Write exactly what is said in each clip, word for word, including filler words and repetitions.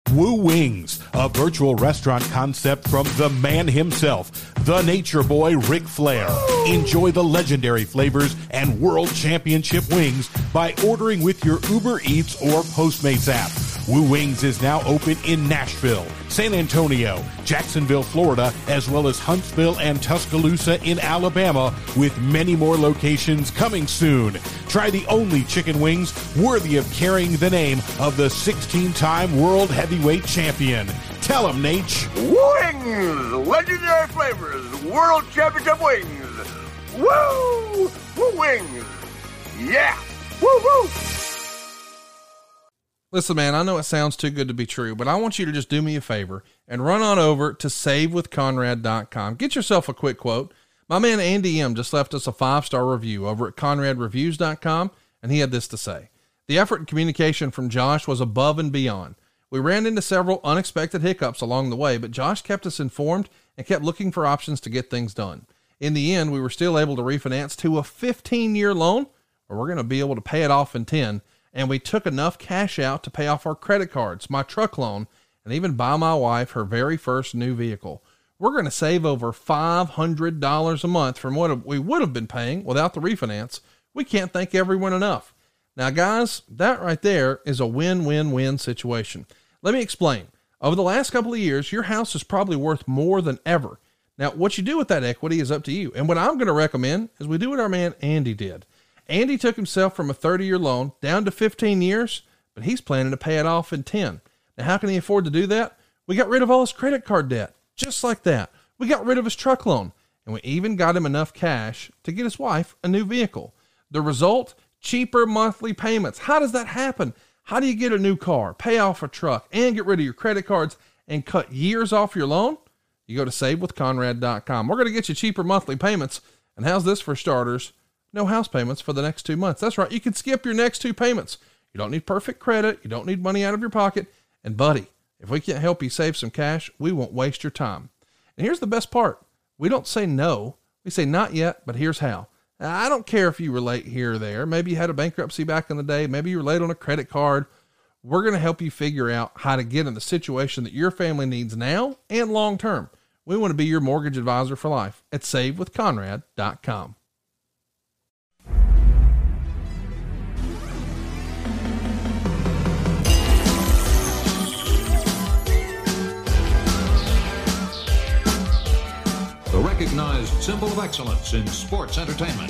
Woo Wings, a virtual restaurant concept from the man himself, the Nature Boy Ric Flair. Enjoy the legendary flavors and world championship wings by ordering with your Uber Eats or Postmates app. Woo Wings is now open in Nashville, San Antonio, Jacksonville, Florida, as well as Huntsville and Tuscaloosa in Alabama, with many more locations coming soon. Try the only chicken wings worthy of carrying the name of the sixteen-time world heavyweight champion. Tell him, Nate. Wings! Legendary flavors, world championship wings. Woo! Woo Wings! Yeah! Woo woo! Listen, man, I know it sounds too good to be true, but I want you to just do me a favor and run on over to save with conrad dot com. Get yourself a quick quote. My man Andy M just left us a five-star review over at conrad reviews dot com, and he had this to say. The effort and communication from Josh was above and beyond. We ran into several unexpected hiccups along the way, but Josh kept us informed and kept looking for options to get things done. In the end, we were still able to refinance to a fifteen-year loan, where we're going to be able to pay it off in ten. And we took enough cash out to pay off our credit cards, my truck loan, and even buy my wife her very first new vehicle. We're going to save over five hundred dollars a month from what we would have been paying without the refinance. We can't thank everyone enough. Now, guys, that right there is a win-win-win situation. Let me explain. Over the last couple of years, your house is probably worth more than ever. Now, what you do with that equity is up to you. And what I'm going to recommend is we do what our man Andy did. Andy took himself from a thirty-year loan down to fifteen years, but he's planning to pay it off in ten. Now, how can he afford to do that? We got rid of all his credit card debt, just like that. We got rid of his truck loan, and we even got him enough cash to get his wife a new vehicle. The result? Cheaper monthly payments. How does that happen? How do you get a new car, pay off a truck, and get rid of your credit cards and cut years off your loan? You go to save with conrad dot com. We're going to get you cheaper monthly payments. And how's this for starters? No house payments for the next two months. That's right. You can skip your next two payments. You don't need perfect credit. You don't need money out of your pocket. And buddy, if we can't help you save some cash, we won't waste your time. And here's the best part. We don't say no. We say not yet, but here's how. Now, I don't care if you were late here or there. Maybe you had a bankruptcy back in the day. Maybe you were late on a credit card. We're going to help you figure out how to get in the situation that your family needs now and long term. We want to be your mortgage advisor for life at save with conrad dot com. The recognized symbol of excellence in sports entertainment.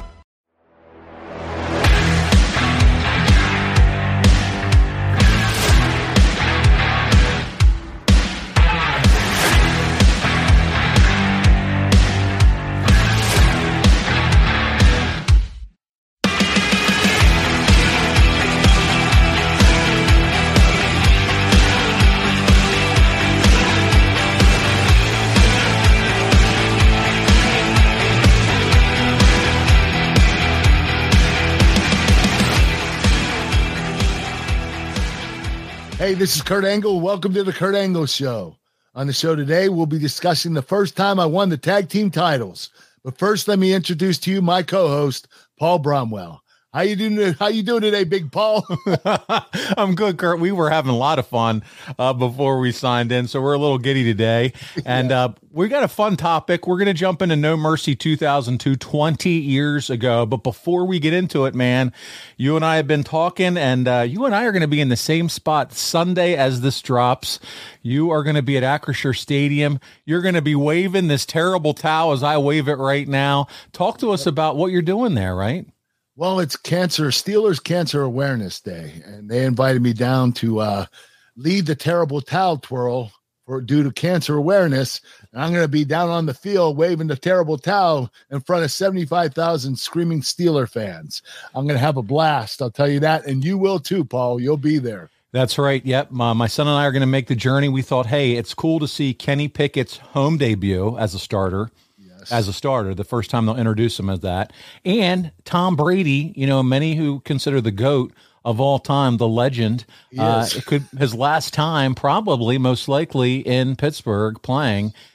Hey, this is Kurt Angle. Welcome to the Kurt Angle Show. On the show today, we'll be discussing the first time I won the tag team titles. But first, let me introduce to you my co-host, Paul Bromwell. How you doing? How you doing today, Big Paul? I'm good, Kurt. We were having a lot of fun uh, before we signed in, so we're a little giddy today. And yeah. uh, we got a fun topic. We're going to jump into No Mercy two thousand two, twenty years ago. But before we get into it, man, you and I have been talking, and uh, you and I are going to be in the same spot Sunday as this drops. You are going to be at Acrisure Stadium. You're going to be waving this terrible towel as I wave it right now. Talk to us about what you're doing there, right? Well, it's cancer, Steelers Cancer Awareness Day, and they invited me down to uh, lead the terrible towel twirl for due to cancer awareness. And I'm going to be down on the field waving the terrible towel in front of seventy-five thousand screaming Steeler fans. I'm going to have a blast. I'll tell you that. And you will too, Paul. You'll be there. That's right. Yep. My, my son and I are going to make the journey. We thought, hey, it's cool to see Kenny Pickett's home debut as a starter. As a starter, the first time they'll introduce him as that. And Tom Brady, you know, many who consider the GOAT of all time, the legend, uh, it could his last time, probably most likely in Pittsburgh playing.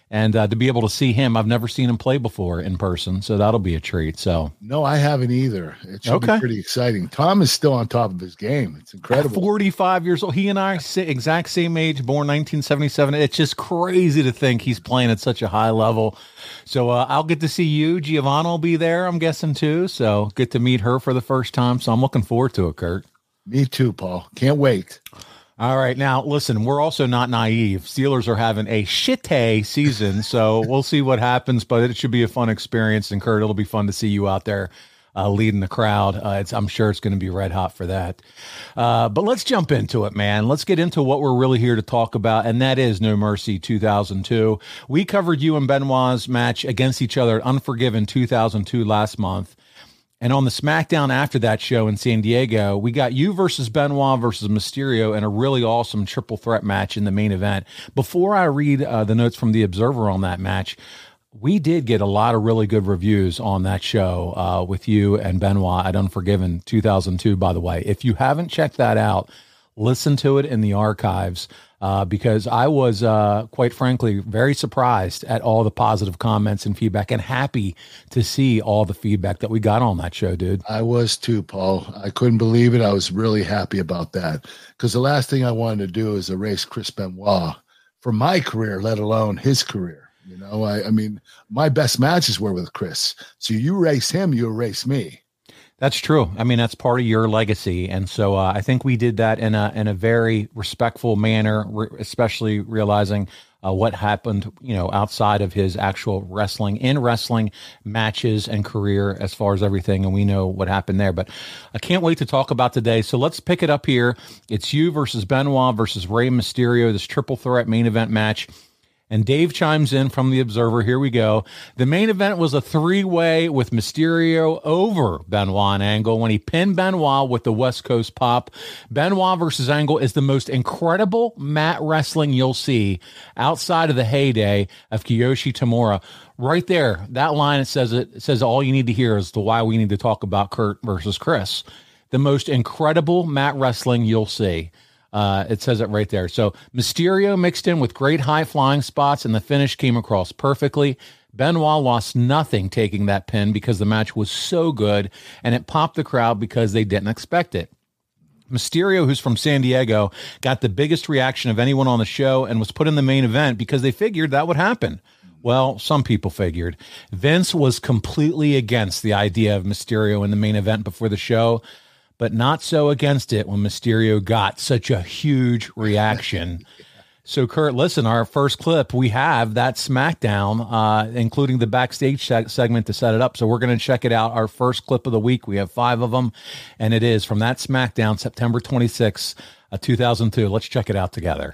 And uh, to be able to see him, I've never seen him play before in person, so that'll be a treat. So no, I haven't either. It should Okay. be pretty exciting. Tom is still on top of his game. It's incredible. forty-five years old. He and I, sa- exact same age, born nineteen seventy-seven. It's just crazy to think he's playing at such a high level. So uh, I'll get to see you. Giovanna will be there, I'm guessing, too. So get to meet her for the first time. So I'm looking forward to it, Kurt. Me too, Paul. Can't wait. All right. Now, listen, we're also not naive. Steelers are having a shitty season, so we'll see what happens, but it should be a fun experience. And, Kurt, it'll be fun to see you out there uh, leading the crowd. Uh, it's, I'm sure it's going to be red hot for that. Uh, but let's jump into it, man. Let's get into what we're really here to talk about, and that is No Mercy two thousand two. We covered you and Benoit's match against each other at Unforgiven two thousand two last month. And on the SmackDown after that show in San Diego, we got you versus Benoit versus Mysterio in a really awesome triple threat match in the main event. Before I read uh, the notes from the Observer on that match, we did get a lot of really good reviews on that show uh, with you and Benoit at Unforgiven two thousand two, by the way. If you haven't checked that out, listen to it in the archives. Uh, because I was, uh, quite frankly, very surprised at all the positive comments and feedback, and happy to see all the feedback that we got on that show, dude. I was too, Paul. I couldn't believe it. I was really happy about that because the last thing I wanted to do is erase Chris Benoit for my career, let alone his career. You know, I, I mean, my best matches were with Chris. So you erase him, you erase me. That's true. I mean, that's part of your legacy. And so uh, I think we did that in a in a very respectful manner, re- especially realizing uh, what happened, you know, outside of his actual wrestling, in wrestling matches and career as far as everything. And we know what happened there. But I can't wait to talk about today. So let's pick it up here. It's you versus Benoit versus Rey Mysterio, this triple threat main event match. And Dave chimes in from the Observer. Here we go. The main event was a three-way with Mysterio over Benoit and Angle when he pinned Benoit with the West Coast pop. Benoit versus Angle is the most incredible mat wrestling you'll see outside of the heyday of Kiyoshi Tamura. Right there, that line, it says it, it says all you need to hear as to why we need to talk about Kurt versus Chris. The most incredible mat wrestling you'll see. Uh, it says it right there. So Mysterio mixed in with great high flying spots, and the finish came across perfectly. Benoit lost nothing taking that pin because the match was so good, and it popped the crowd because they didn't expect it. Mysterio, who's from San Diego, got the biggest reaction of anyone on the show and was put in the main event because they figured that would happen. Well, some people figured. Vince was completely against the idea of Mysterio in the main event before the show, but not so against it when Mysterio got such a huge reaction. So, Kurt, listen, our first clip, we have that SmackDown, uh, including the backstage se- segment to set it up. So we're going to check it out. Our first clip of the week. We have five of them, and it is from that SmackDown, September twenty-sixth, uh, two thousand two. Let's check it out together.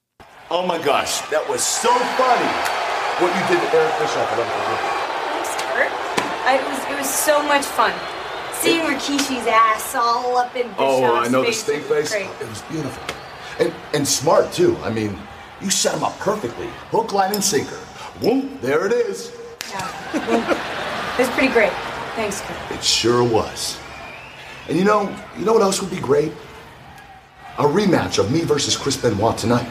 Oh, my gosh. That was so funny what you did to Eric Bischoff. Thanks, Kurt. I, it, was, it was so much fun. Seeing Rikishi's ass all up in Bischoff's Oh, I know, face. the stink face. Great. It was beautiful. And and smart, too. I mean, you set him up perfectly. Hook, line, and sinker. Boom, there it is. Yeah. Well, it was pretty great. Thanks, Kurt. It sure was. And you know, you know what else would be great? A rematch of me versus Chris Benoit tonight.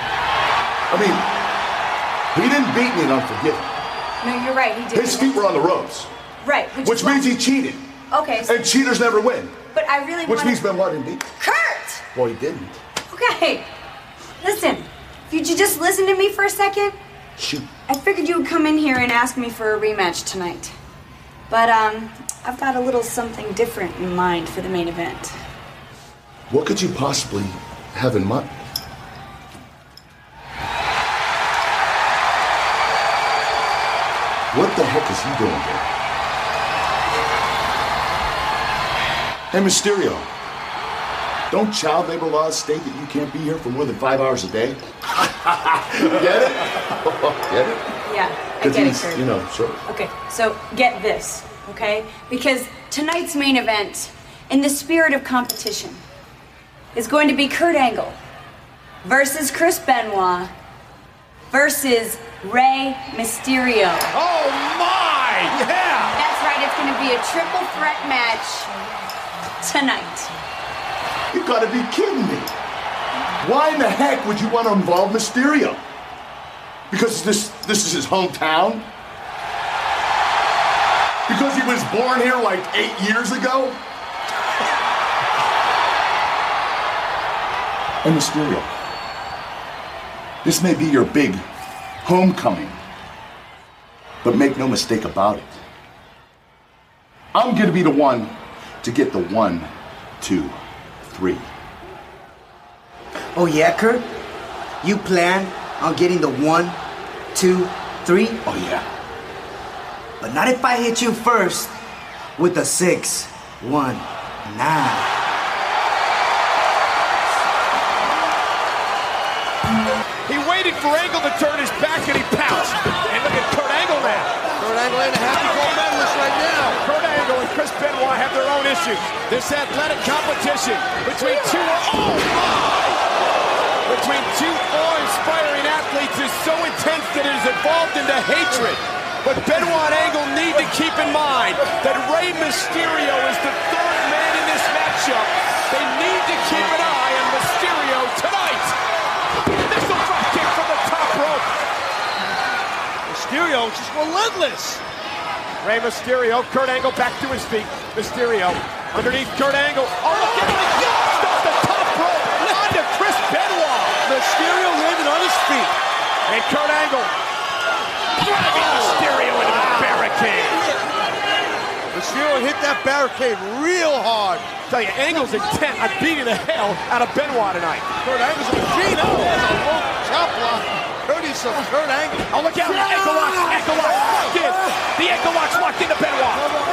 I mean, he didn't beat me in Unforgiven. No, you're right. He did. His feet were on the ropes. Right. Which, Which is means why- he cheated. Okay. So, And cheaters never win. but I really Which wanna... means Benoit didn't beat me. Kurt! Well, he didn't. Okay. Listen. Could you just listen to me for a second? Shoot. I figured you would come in here and ask me for a rematch tonight. But, um, I've got a little something different in mind for the main event. What could you possibly have in mind? What the heck is he doing here? Hey, Mysterio. Don't child labor laws state that you can't be here for more than five hours a day? Get it? Get it? Yeah, I Because get it, he's, Kurt. you know, sure. Okay, so get this, okay? Because tonight's main event, in the spirit of competition, is going to be Kurt Angle versus Chris Benoit versus Rey Mysterio. Oh, my! Yeah! That's right, it's going to be a triple threat match tonight. You gotta be kidding me. Why in the heck would you want to involve Mysterio? Because this this is his hometown? Because he was born here like eight years ago? And Mysterio, this may be your big homecoming, but make no mistake about it. I'm gonna be the one to get the one, two, three. Oh yeah, Kurt? You plan on getting the one, two, three? Oh yeah. But not if I hit you first with a six, one, nine. He waited for Angle to turn his back and he pounced. And look at Kurt Angle now. Kurt Angle ain't a happy gold medalist right now. Kurt Angle and Chris Benoit have their own issues. This athletic competition between two, oh my! Between two awe-inspiring athletes is so intense that it has evolved into hatred. But Benoit and Angle need to keep in mind that Rey Mysterio is the third man in this matchup. They need to keep an eye on Mysterio tonight. Missile drop kick from the top rope. Mysterio just relentless. Rey Mysterio, Kurt Angle back to his feet. Mysterio underneath Kurt Angle. Oh, look at him. Launched off the top rope onto Chris Benoit. Mysterio landed on his feet. And Kurt Angle driving Mysterio into the barricade. Mysterio hit that barricade real hard. Tell you, Angle's intent on beating the hell out of Benoit tonight. Kurt Angle's a machine. Oh, there's a low chop block. Courteous of Kurt Angle. Oh, look out. Ankle lock. Ankle lock. Locked in. The ankle lock's locked into Benoit.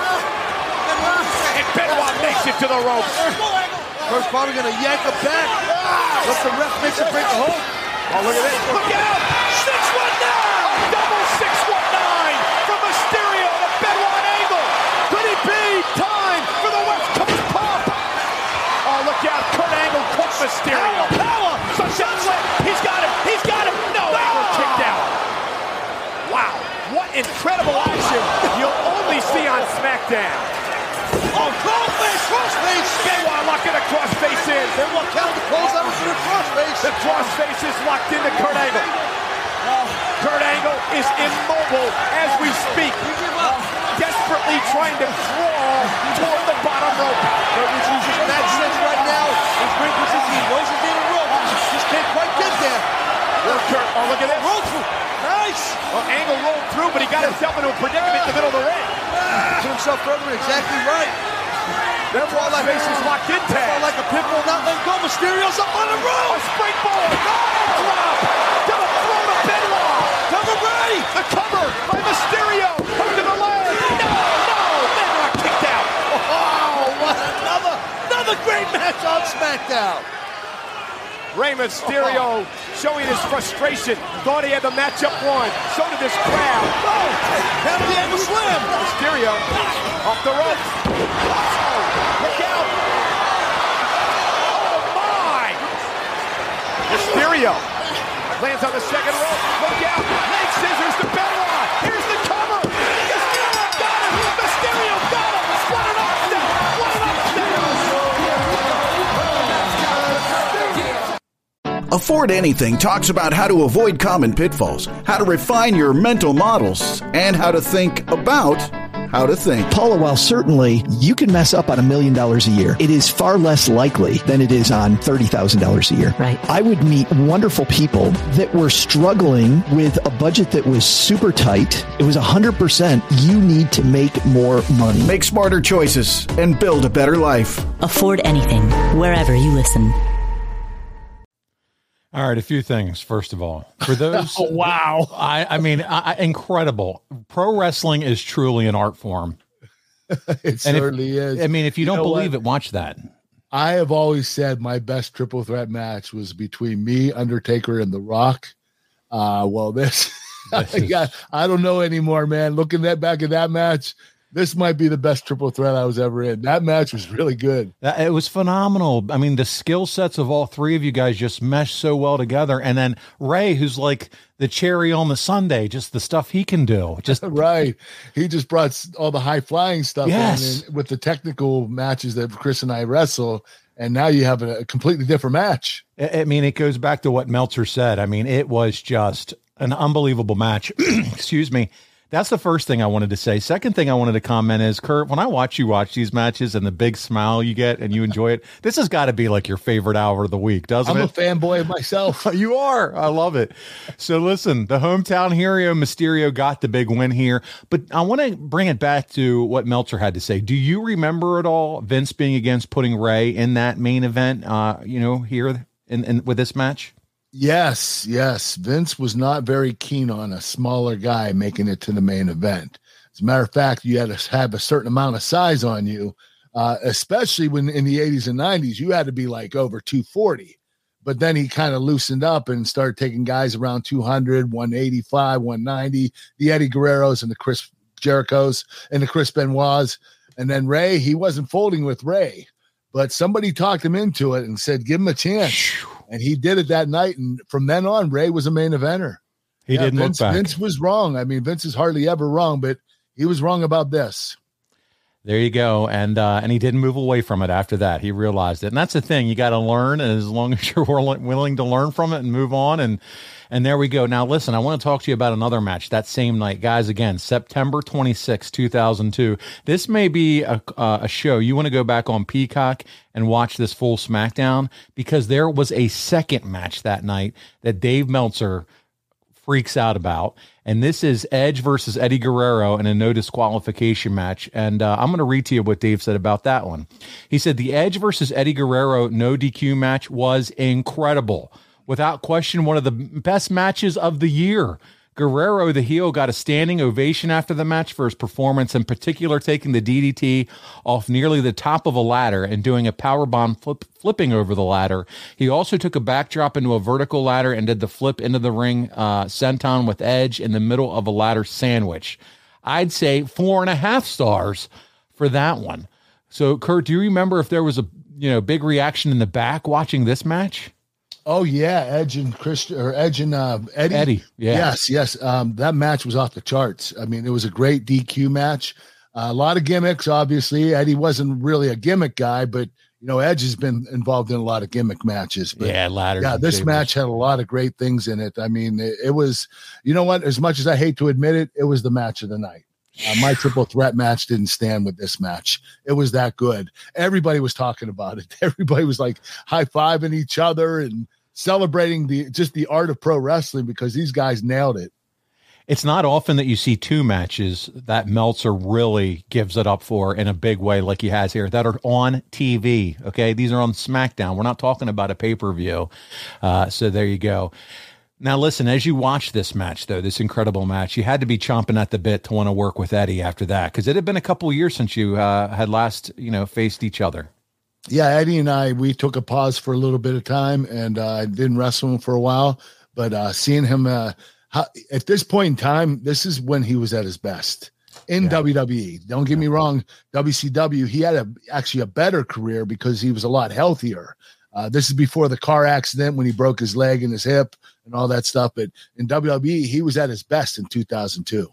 And Benoit makes it to the ropes. Kurt's probably going to yank him back. Let the ref makes him break the hold. Oh, look at this. Look out. six one nine. Double six one nine from Mysterio to Benoit Angle. Could it be time for the West Coast pump? Oh, look out. Kurt Angle caught Mysterio. Power, power. Sunshine slip. He's got him. He's got him. No, no. Angle kicked out. Wow. What incredible action you'll only see on SmackDown. Oh, crossface, crossface. Benoit locking a crossface in. Benoit counted the close out to the crossface. The crossface is locked into Kurt Angle. Oh, Kurt Angle is immobile as we speak. Desperately trying to crawl toward the bottom rope. Kurt is using that sense right now. His ring position, he knows he's in a rope. Just can't quite get there. Well, Kurt, oh, look at that. Rolled through. Nice. Well, Angle rolled through, but he got himself into a predicament in the middle of the ring. Put himself further, exactly right. Therefore, like face is locked in tag. Like a pit bull not letting go. Mysterio's up on the rope. A springboard. Arm drop. To the throat of Benoit. Cover Rey. The cover by Mysterio. Under the leg. No, no. Benoit kicked out. Oh, what another, another great match on SmackDown. Rey Mysterio showing his frustration. Thought he had the matchup won. So did this crowd. Oh, have the angle slam. Mysterio off the rope. Oh, look out. Oh, my. Mysterio lands on the second rope. Look out. Leg scissors to Benoit. Here's the cover. Mysterio got him. Mysterio got him. What an upset. What an upset. Afford Anything talks about how to avoid common pitfalls, how to refine your mental models, and how to think about how to think. Paula, while certainly you can mess up on a million dollars a year, it is far less likely than it is on thirty thousand dollars a year. Right. I would meet wonderful people that were struggling with a budget that was super tight. It was one hundred percent you need to make more money. Make smarter choices and build a better life. Afford Anything, wherever you listen. All right, a few things. First of all, for those, oh, wow, I, I mean, I, incredible. Pro wrestling is truly an art form. It and certainly if, is. I mean, if you, you don't believe what? it, watch that. I have always said my best triple threat match was between me, Undertaker, and The Rock. Uh, well, this, this is... I, I don't know anymore, man. Looking that back at that match, this might be the best triple threat I was ever in. That match was really good. It was phenomenal. I mean, the skill sets of all three of you guys just meshed so well together. And then Rey, who's like the cherry on the sundae, just the stuff he can do. Just right. He just brought all the high flying stuff yes. in, with the technical matches that Chris and I wrestle. And now you have a completely different match. I mean, it goes back to what Meltzer said. I mean, it was just An unbelievable match. Excuse me. That's the first thing I wanted to say. Second thing I wanted to comment is, Kurt, when I watch you watch these matches and the big smile you get and you enjoy it, this has got to be like your favorite hour of the week, doesn't I'm it? I'm a fanboy of myself. You are. I love it. So listen, the hometown hero Mysterio got the big win here, but I want to bring it back to what Meltzer had to say. Do you remember at all Vince being against putting Ray in that main event, uh, you know, here in, in with this match? Yes, yes. Vince was not very keen on a smaller guy making it to the main event. As a matter of fact, you had to have a certain amount of size on you, uh, especially when in the eighties and nineties, you had to be like over two forty. But then he kind of loosened up and started taking guys around two hundred, one eighty-five, one ninety, the Eddie Guerreros and the Chris Jerichos and the Chris Benoits. And then Ray, he wasn't folding with Ray, but somebody talked him into it and said, give him a chance. And he did it that night. And from then on, Ray was a main eventer. He yeah, didn't Vince, look back. Vince was wrong. I mean, Vince is hardly ever wrong, but he was wrong about this. There you go. And uh, and he didn't move away from it after that. He realized it. And that's the thing. You got to learn. And as long as you're willing to learn from it and move on. And and there we go. Now, listen, I want to talk to you about another match that same night. Guys, again, September twenty-sixth, two thousand two. This may be a, uh, a show. You want to go back on Peacock and watch this full SmackDown, because there was a second match that night that Dave Meltzer freaks out about. And this is Edge versus Eddie Guerrero in a no disqualification match. And uh, I'm going to read to you what Dave said about that one. He said, the Edge versus Eddie Guerrero no D Q match was incredible. Without question, one of the best matches of the year. Guerrero, the heel, got a standing ovation after the match for his performance, in particular taking the D D T off nearly the top of a ladder and doing a powerbomb flip, flipping over the ladder. He also took a backdrop into a vertical ladder and did the flip into the ring uh, senton with Edge in the middle of a ladder sandwich. I'd say four and a half stars for that one. So, Kurt, do you remember if there was a you know big reaction in the back watching this match? Oh yeah, Edge and Chris or Edge and uh, Eddie. Eddie, yeah. Yes, yes. Um, that match was off the charts. I mean, it was a great D Q match. Uh, a lot of gimmicks, obviously. Eddie wasn't really a gimmick guy, but you know, Edge has been involved in a lot of gimmick matches. But, yeah, ladders. Yeah, this tables. match had a lot of great things in it. I mean, it, it was, you know what? As much as I hate to admit it, it was the match of the night. Uh, my triple threat match didn't stand with this match. It was that good. Everybody was talking about it. Everybody was like high-fiving each other and celebrating the just the art of pro wrestling, because these guys nailed it. It's not often that you see two matches that Meltzer really gives it up for in a big way like he has here that are on T V. Okay, these are on SmackDown. We're not talking about a pay-per-view. Uh, so there you go. Now, listen, as you watch this match, though, this incredible match, you had to be chomping at the bit to want to work with Eddie after that, because it had been a couple of years since you uh, had last, you know, faced each other. Yeah, Eddie and I, we took a pause for a little bit of time, and I uh, didn't wrestle him for a while. But uh, seeing him uh, how, at this point in time, this is when he was at his best in yeah. W W E. Don't get me wrong, W C W, he had a, actually a better career because he was a lot healthier. Uh, this is before the car accident when he broke his leg and his hip and all that stuff. But in W W E, he was at his best in two thousand two.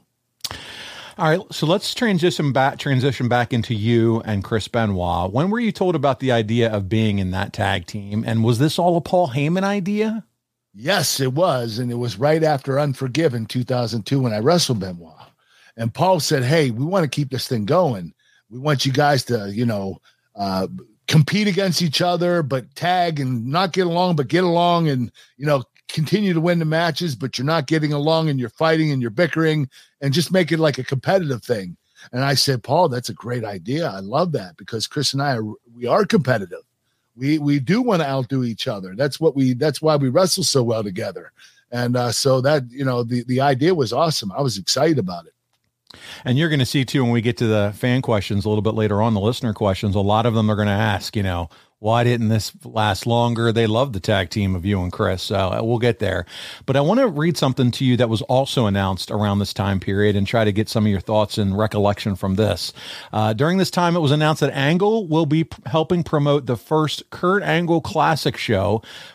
All right, so let's transition back transition back into you and Chris Benoit. When were you told about the idea of being in that tag team? And was this all a Paul Heyman idea? Yes, it was. And it was right after Unforgiven two thousand two when I wrestled Benoit. And Paul said, hey, we want to keep this thing going. We want you guys to, you know, uh, compete against each other, but tag and not get along, but get along and, you know, continue to win the matches, but you're not getting along and you're fighting and you're bickering, and just make it like a competitive thing. And I said, Paul, that's a great idea. I love that, because Chris and I are, we are competitive. We, we do want to outdo each other. That's what we, that's why we wrestle so well together. And uh, so that, you know, the, the idea was awesome. I was excited about it. And you're going to see, too, when we get to the fan questions a little bit later on, the listener questions, a lot of them are going to ask, you know, why didn't this last longer? They love the tag team of you and Chris, so we'll get there. But I want to read something to you that was also announced around this time period and try to get some of your thoughts and recollection from this. Uh, during this time, it was announced that Angle will be p- helping promote the first Kurt Angle Classic show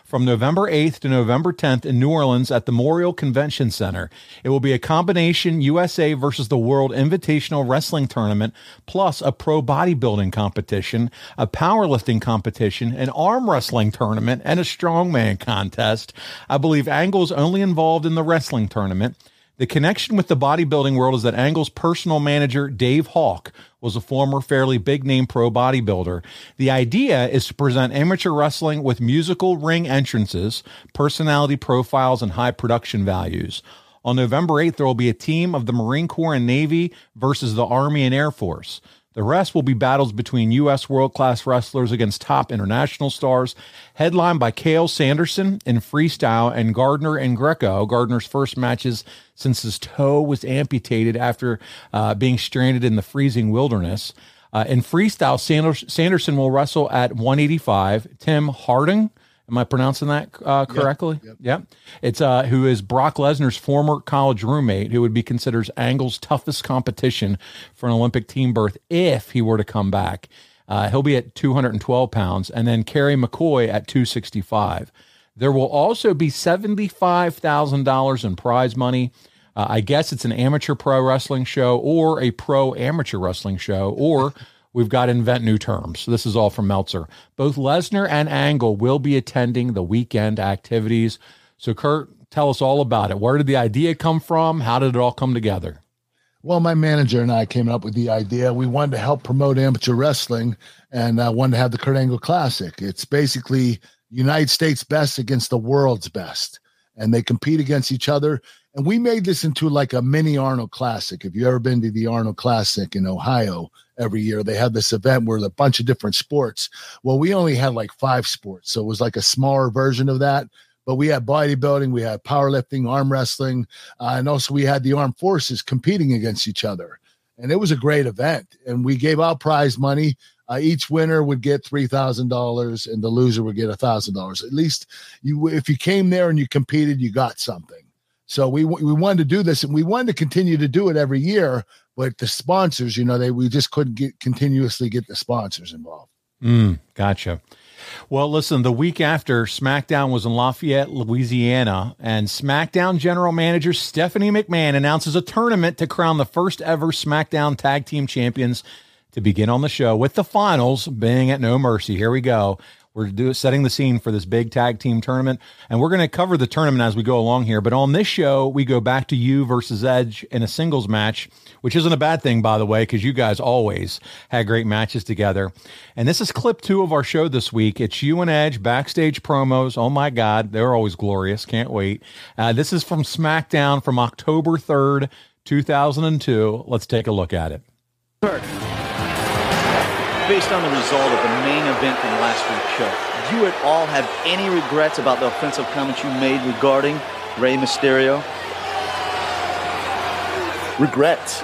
from November eighth to November tenth in New Orleans at the Memorial Convention Center. It will be a combination U S A versus the World Invitational Wrestling Tournament, plus a pro bodybuilding competition, a powerlifting competition, an arm wrestling tournament, and a strongman contest. I believe Angle is only involved in the wrestling tournament. The connection with the bodybuilding world is that Angle's personal manager, Dave Hawk, was a former fairly big-name pro bodybuilder. The idea is to present amateur wrestling with musical ring entrances, personality profiles, and high production values. On November eighth, there will be a team of the Marine Corps and Navy versus the Army and Air Force. The rest will be battles between U S world-class wrestlers against top international stars, headlined by Cael Sanderson in freestyle and Gardner and Greco, Gardner's first matches since his toe was amputated after uh, being stranded in the freezing wilderness. Uh, in freestyle, Sanders- Sanderson will wrestle at one eighty-five. Tim Harding, am I pronouncing that uh, correctly? Yep. yep. It's uh, who is Brock Lesnar's former college roommate, who would be considered Angle's toughest competition for an Olympic team berth if he were to come back. Uh, he'll be at two hundred twelve pounds, and then Kerry McCoy at two sixty-five. There will also be seventy-five thousand dollars in prize money. Uh, I guess it's an amateur pro wrestling show or a pro amateur wrestling show, or we've got to invent new terms. This is all from Meltzer. Both Lesnar and Angle will be attending the weekend activities. So, Kurt, tell us all about it. Where did the idea come from? How did it all come together? Well, my manager and I came up with the idea. We wanted to help promote amateur wrestling and uh, wanted to have the Kurt Angle Classic. It's basically United States best against the world's best, and they compete against each other. And we made this into like a mini Arnold Classic. If you've ever been to the Arnold Classic in Ohio, every year they have this event where a bunch of different sports. Well, we only had like five sports, so it was like a smaller version of that. But we had bodybuilding, we had powerlifting, arm wrestling, uh, and also we had the armed forces competing against each other. And it was a great event. And we gave out prize money. Uh, each winner would get three thousand dollars, and the loser would get one thousand dollars. At least you, if you came there and you competed, you got something. So we we wanted to do this, and we wanted to continue to do it every year. But the sponsors, you know, they we just couldn't get continuously get the sponsors involved. Mm, gotcha. Well, listen, the week after, SmackDown was in Lafayette, Louisiana, and SmackDown General Manager Stephanie McMahon announces a tournament to crown the first ever SmackDown Tag Team Champions to begin on the show, with the finals being at No Mercy. Here we go. We're do, setting the scene for this big tag team tournament, and we're going to cover the tournament as we go along here. But on this show, we go back to you versus Edge in a singles match, which isn't a bad thing, by the way, because you guys always had great matches together. And this is clip two of our show this week. It's you and Edge backstage promos. Oh, my God. They're always glorious. Can't wait. Uh, this is from SmackDown from October third, two thousand two. Let's take a look at it. Based on the result of the main event from last week's show, do you at all have any regrets about the offensive comments you made regarding Rey Mysterio? Regrets?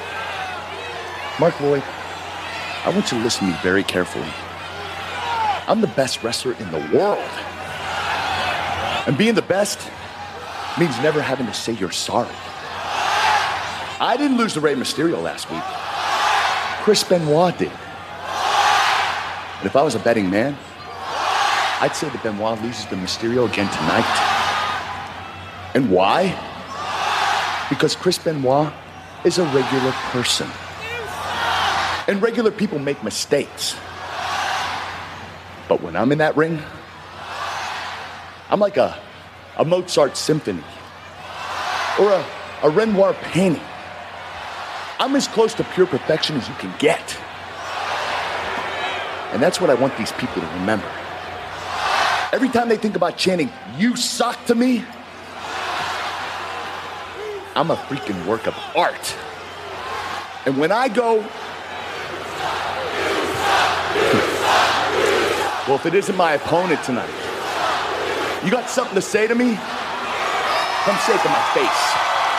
Mark Lloyd, I want you to listen to me very carefully. I'm the best wrestler in the world. And being the best means never having to say you're sorry. I didn't lose to Rey Mysterio last week. Chris Benoit did. And if I was a betting man, I'd say that Benoit loses to Mysterio again tonight. And why? Because Chris Benoit is a regular person. And regular people make mistakes. But when I'm in that ring, I'm like a, a Mozart symphony or a, a Renoir painting. I'm as close to pure perfection as you can get. And that's what I want these people to remember. Every time they think about chanting, "You suck" to me, I'm a freaking work of art. And when I go, well, if it isn't my opponent tonight, you got something to say to me? Come say it to my face.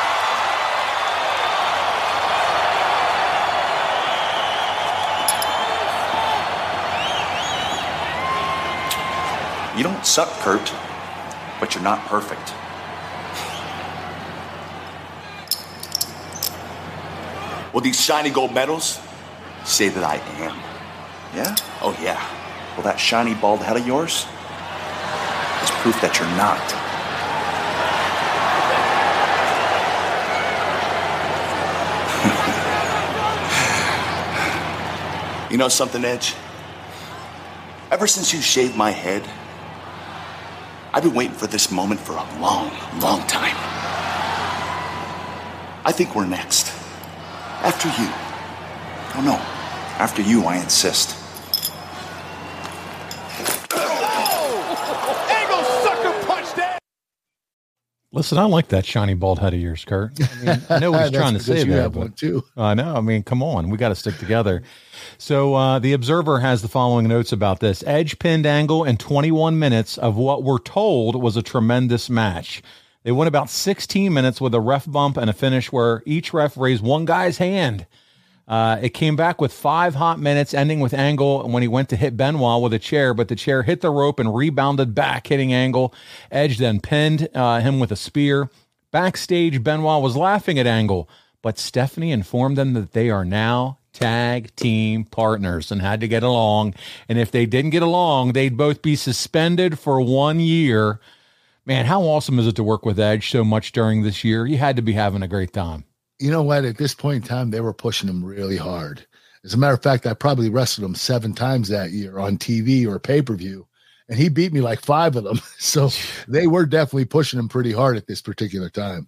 You don't suck, Kurt, but you're not perfect. Well, these shiny gold medals say that I am. Yeah? Oh, yeah. Well, that shiny bald head of yours is proof that you're not. You know something, Edge? Ever since you shaved my head, I've been waiting for this moment for a long, long time. I think we're next. After you. Oh, no. After you, I insist. Angle sucker punched it! Listen, I like that shiny bald head of yours, Kurt. I mean, I know what he's trying to say you there. have one too. I know. I mean, come on. We got to stick together. So uh, the Observer has the following notes about this. Edge pinned Angle in twenty-one minutes of what we're told was a tremendous match. They went about sixteen minutes with a ref bump and a finish where each ref raised one guy's hand. Uh, it came back with five hot minutes, ending with Angle when he went to hit Benoit with a chair, but the chair hit the rope and rebounded back, hitting Angle. Edge then pinned uh, him with a spear. Backstage, Benoit was laughing at Angle, but Stephanie informed them that they are now tag team partners and had to get along. And if they didn't get along, they'd both be suspended for one year. Man, how awesome is it to work with Edge so much during this year? You had to be having a great time. You know what? At this point in time, they were pushing him really hard. As a matter of fact, I probably wrestled him seven times that year on T V or pay-per-view, and he beat me like five of them. So they were definitely pushing him pretty hard at this particular time.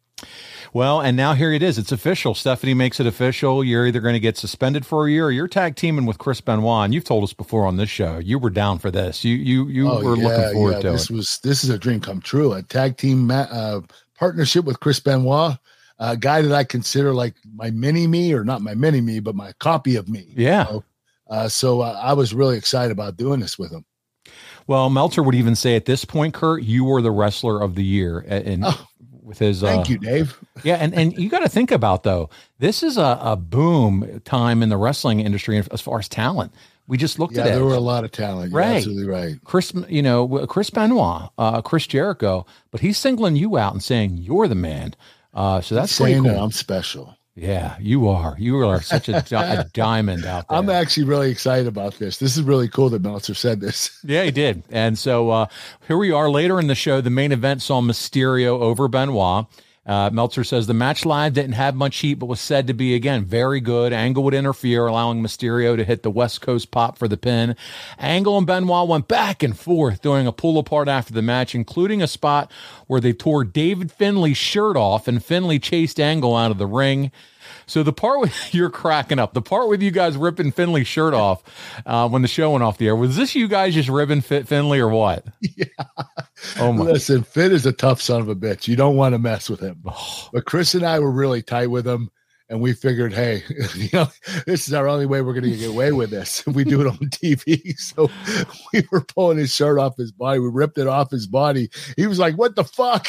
Well, and now here it is. It's official. Stephanie makes it official. You're either going to get suspended for a year or you're tag teaming with Chris Benoit. And you've told us before on this show, you were down for this. You you you oh, were yeah, looking forward yeah. to this it. Was, this is a dream come true. A tag team ma- uh, partnership with Chris Benoit, a guy that I consider like my mini me, or not my mini me, but my copy of me. Yeah. You know? uh, so uh, I was really excited about doing this with him. Well, Meltzer would even say at this point, Kurt, you were the wrestler of the year. And oh, with his, thank uh, you, Dave. Yeah. And, and you got to think about, though, this is a, a boom time in the wrestling industry as far as talent. We just looked yeah, at it. There were a lot of talent. You're right. absolutely right. Chris, you know, Chris Benoit, uh, Chris Jericho, but he's singling you out and saying you're the man. Uh, so that's pretty cool. I'm special. Yeah, you are. You are such a, a diamond out there. I'm actually really excited about this. This is really cool that Meltzer said this. Yeah, he did. And so uh, here we are later in the show. The main event saw Mysterio over Benoit. Uh, Meltzer says the match live didn't have much heat, but was said to be, again, very good. Angle would interfere, allowing Mysterio to hit the West Coast pop for the pin. Angle and Benoit went back and forth, doing a pull apart after the match, including a spot where they tore David Finlay's shirt off, and Finlay chased Angle out of the ring. So the part with you're cracking up, the part with you guys ripping Finlay's shirt off uh, when the show went off the air, was this you guys just ribbing Fit Finlay or what? Yeah. Oh my. Listen, Finn is a tough son of a bitch. You don't want to mess with him. But Chris and I were really tight with him, and we figured, hey, you know, this is our only way we're going to get away with this. We do it on T V. So we were pulling his shirt off his body. We ripped it off his body. He was like, what the fuck?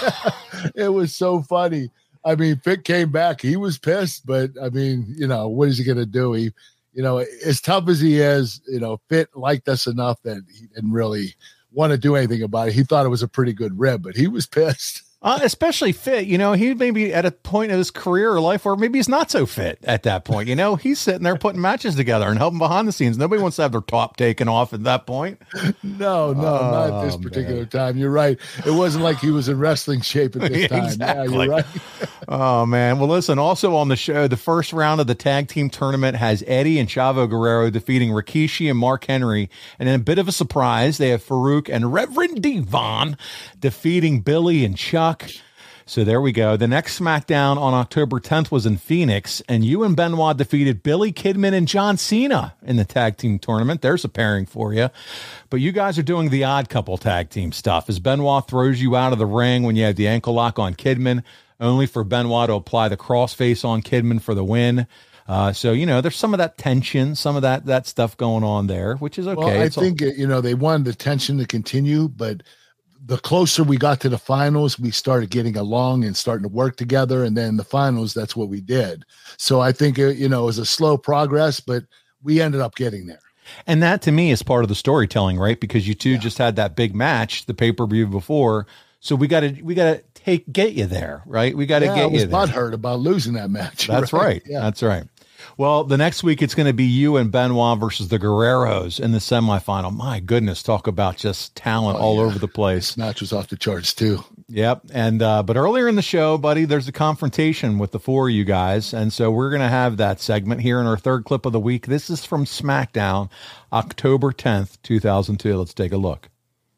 It was so funny. I mean, Fit came back. He was pissed, but I mean, you know, what is he going to do? He, you know, as tough as he is, you know, Fit liked us enough that he didn't really want to do anything about it. He thought it was a pretty good rib, but he was pissed. Uh, especially Fit, you know, he may be at a point in his career or life where maybe he's not so fit at that point. You know, he's sitting there putting matches together and helping behind the scenes. Nobody wants to have their top taken off at that point. No, no, oh, not at this particular man. time. You're right. It wasn't like he was in wrestling shape at this time. Exactly. Yeah, you're right. Oh, man. Well, listen, also on the show, the first round of the tag team tournament has Eddie and Chavo Guerrero defeating Rikishi and Mark Henry. And in a bit of a surprise, they have Farouk and Reverend Devon defeating Billy and Chuck. So there we go. The next SmackDown on October tenth was in Phoenix, and you and Benoit defeated Billy Kidman and John Cena in the tag team tournament. There's a pairing for you. But you guys are doing the odd couple tag team stuff as Benoit throws you out of the ring when you have the ankle lock on Kidman, only for Benoit to apply the crossface on Kidman for the win. Uh, so, you know, there's some of that tension, some of that that stuff going on there, which is okay. Well, I it's think, all- you know, they wanted the tension to continue, but the closer we got to the finals, we started getting along and starting to work together. And then the finals, that's what we did. So I think, you know, it was a slow progress, but we ended up getting there. And that to me is part of the storytelling, right? Because you two yeah. just had that big match, the pay-per-view before. So we got to, we got to take, get you there, right? We got to yeah, get I was you there. butthurt about losing that match. That's right. right. Yeah. That's right. Well, the next week it's going to be you and Benoit versus the Guerreros in the semifinal. My goodness, talk about just talent oh, all yeah. over the place. This match was off the charts too. Yep. And uh, but earlier in the show, buddy, there's a confrontation with the four of you guys, and so we're going to have that segment here in our third clip of the week. This is from SmackDown, October tenth, two thousand two. Let's take a look.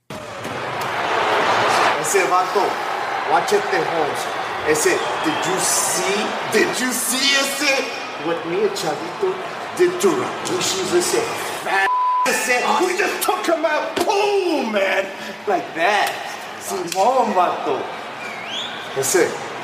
Ese vato, watch it, Holmes. Ese, did you see? Did you see ese? What me and Chavito did to Rakishi's ese fat ese? We just took him out, boom, man, like that. Simón, vato. Ese,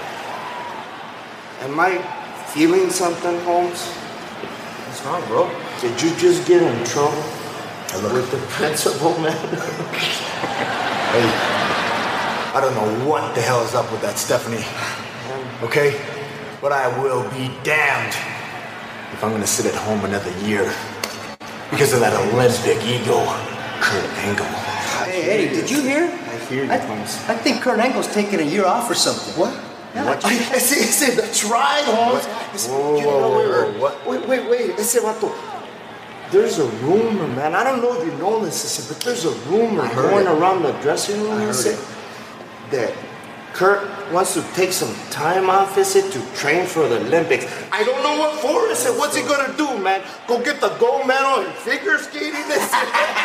am I feeling something, Holmes? What's wrong, bro? Did you just get in trouble with the principal, man? Hey, I don't know what the hell is up with that Stephanie. Okay? But I will be damned if I'm gonna sit at home another year because of that Olympic ego, Kurt Angle. Hey, Eddie, did you hear? I hear you, I, Holmes. I think Kurt Angle's taking a year off or something. What? Yeah. What? I see, I see, that's right, Holmes. Whoa, you know, wait, whoa, wait, what? wait, wait, wait. Ese vato, there's a rumor, man. I don't know if you know this, ese, but there's a rumor going it. around the dressing room, ese, that Kurt wants to take some time off, ese, to train for the Olympics. I don't know what for, ese. What's he gonna do, man? Go get the gold medal in figure skating, ese?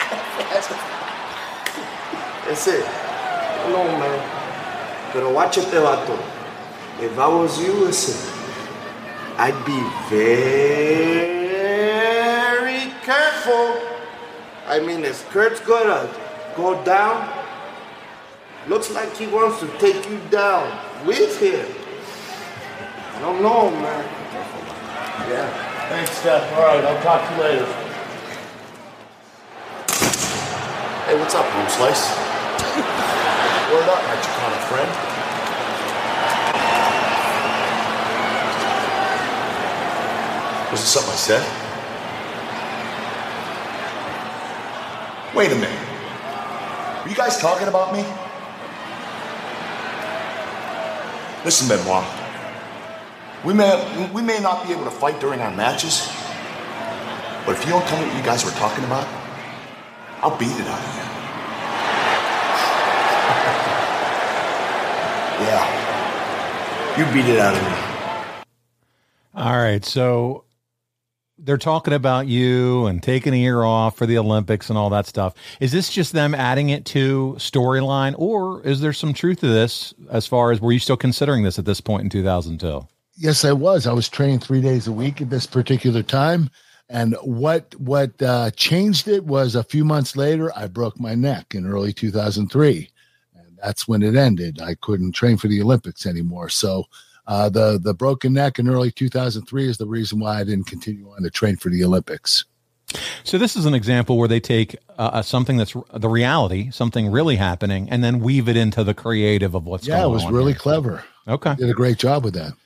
Ese, no, man. Pero watchate, vato. If I was you, listen, I'd be very careful. I mean, if Kurt's gonna go down, looks like he wants to take you down with him. I don't know, man. Yeah. Thanks, Steph. All right, I'll talk to you later. Hey, what's up, Home Slice? Word up, my Chicana friend. Was it something I said? Wait a minute. Are you guys talking about me? Listen, Benoit. We may, we may not be able to fight during our matches, but if you don't tell me what you guys were talking about, I'll beat it out of you. Yeah. You beat it out of me. All right. So they're talking about you and taking a year off for the Olympics and all that stuff. Is this just them adding it to storyline, or is there some truth to this as far as, were you still considering this at this point in two thousand two? Yes, I was. I was training three days a week at this particular time. And what, what uh, changed it was a few months later, I broke my neck in early two thousand three. That's when it ended. I couldn't train for the Olympics anymore. So uh, the the broken neck in early two thousand three is the reason why I didn't continue on to train for the Olympics. So this is an example where they take uh, something that's the reality, something really happening, and then weave it into the creative of what's yeah, going on. Yeah, it was really here. clever. Okay. Did a great job with that.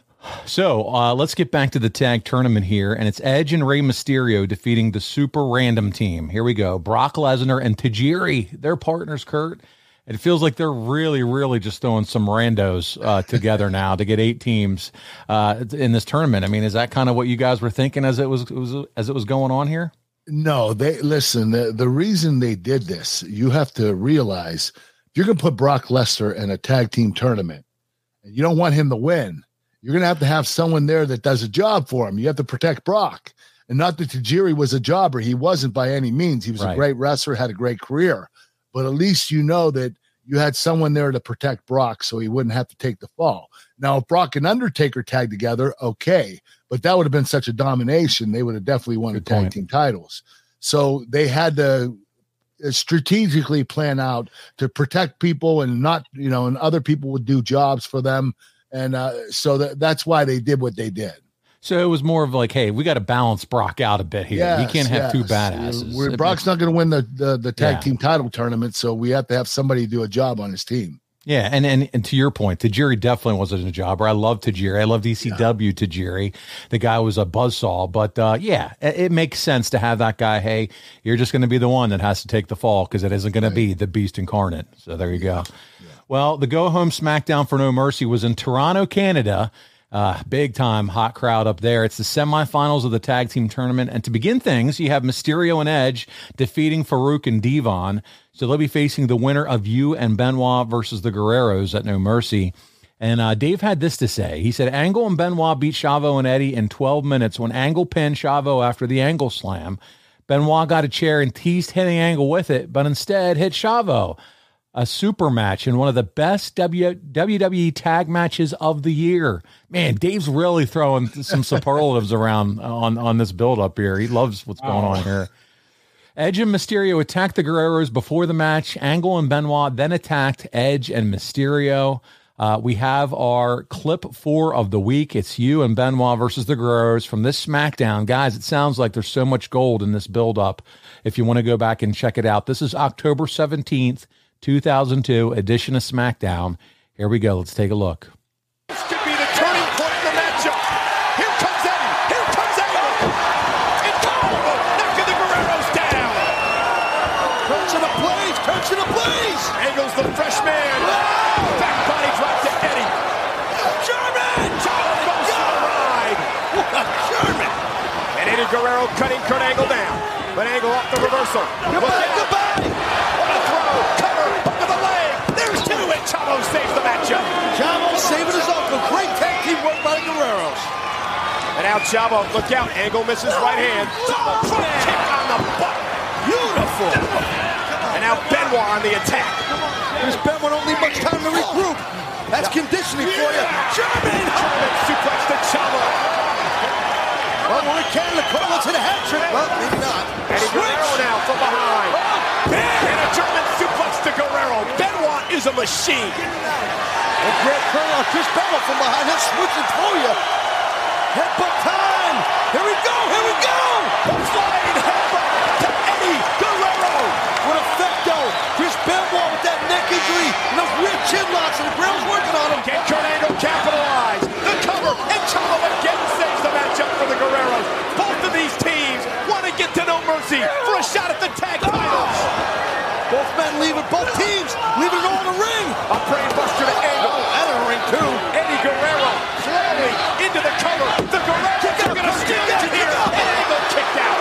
So uh, let's get back to the tag tournament here, and it's Edge and Rey Mysterio defeating the Super Random Team. Here we go. Brock Lesnar and Tajiri, their partners, Kurt. It feels like they're really, really just throwing some randos uh, together now to get eight teams uh, in this tournament. I mean, is that kind of what you guys were thinking as it was, it was as it was going on here? No, they listen. The, the reason they did this, you have to realize, if you're going to put Brock Lesnar in a tag team tournament, and you don't want him to win, you're going to have to have someone there that does a job for him. You have to protect Brock, and not that Tajiri was a jobber. He wasn't by any means. He was right. a great wrestler, had a great career. But at least you know that you had someone there to protect Brock so he wouldn't have to take the fall. Now, if Brock and Undertaker tagged together, okay. But that would have been such a domination. They would have definitely won Good the tag point. team titles. So they had to strategically plan out to protect people and not, you know, and other people would do jobs for them. And uh, so that, that's why they did what they did. So it was more of like, hey, we got to balance Brock out a bit here. Yes, he can't have yes. two badasses. We're, Brock's not going to win the, the, the tag yeah. team title tournament, so we have to have somebody do a job on his team. Yeah, and and, and to your point, Tajiri definitely wasn't a jobber. I love Tajiri. I loved E C W yeah. Tajiri. The guy was a buzzsaw. But, uh, yeah, it, it makes sense to have that guy, hey, you're just going to be the one that has to take the fall because it isn't going right. to be the beast incarnate. So there you go. Yeah. Yeah. Well, the go-home SmackDown for No Mercy was in Toronto, Canada. Uh, big time hot crowd up there. It's the semifinals of the tag team tournament. And to begin things, you have Mysterio and Edge defeating Farouk and Devon. So they'll be facing the winner of you and Benoit versus the Guerreros at No Mercy. And uh, Dave had this to say. He said, Angle and Benoit beat Chavo and Eddie in twelve minutes when Angle pinned Chavo after the Angle slam. Benoit got a chair and teased hitting Angle with it, but instead hit Chavo. A super match and one of the best W W E tag matches of the year. Man, Dave's really throwing some superlatives around on, on this build-up here. He loves what's going on here. Edge and Mysterio attacked the Guerreros before the match. Angle and Benoit then attacked Edge and Mysterio. Uh, we have our clip four of the week. It's you and Benoit versus the Guerreros from this SmackDown. Guys, it sounds like there's so much gold in this build-up if you want to go back and check it out. This is October seventeenth, two thousand two edition of SmackDown. Here we go. Let's take a look. This could be the turning point in the matchup. Here comes Eddie. Here comes Angle. And Combo knocking the Guerreros down. Turn to the blaze. Turn to the blaze. Angle's the fresh man. Whoa! Back body drop to Eddie. German. John goes for the ride. What a German. And Eddie Guerrero cutting Kurt Angle down. But Angle off the reversal. Goodbye. Goodbye. What a throw. Cover over the leg. There's two. And Chavo saves the matchup. Chavo saving his uncle. Great tag team work by the Guerreros. And now Chavo, look out. Angle misses right hand. Chavo front kick on the butt. Beautiful. And now Benoit on the attack. There's Benoit don't need much time to regroup. That's conditioning for you. German. German suplex to Chavo. Well, when we can, the call to the hat trick. Well, maybe not. Eddie Guerrero now from behind. And a German suplex to Guerrero. Benoit is a machine. And Greg Curl, Chris Benoit from behind. He'll switch it for you. Headbutt time. Here we go. Here we go. Flying headbutt to Eddie Guerrero. What effecto. Chris Benoit with that neck injury. And those weird chin locks. And the ground's working on him. Can Kurt Angle capitalize? The cover. And Chavo again saves the matchup for the Guerreros. Both of these teams want to get to No Mercy for a shot at the tag titles. Both men leaving, both teams leaving it all in the ring. A brain buster to Angle. Oh, and a ring too. Eddie Guerrero slowly into the cover. The Guerreros are going to steal it here. And Angle kicked out.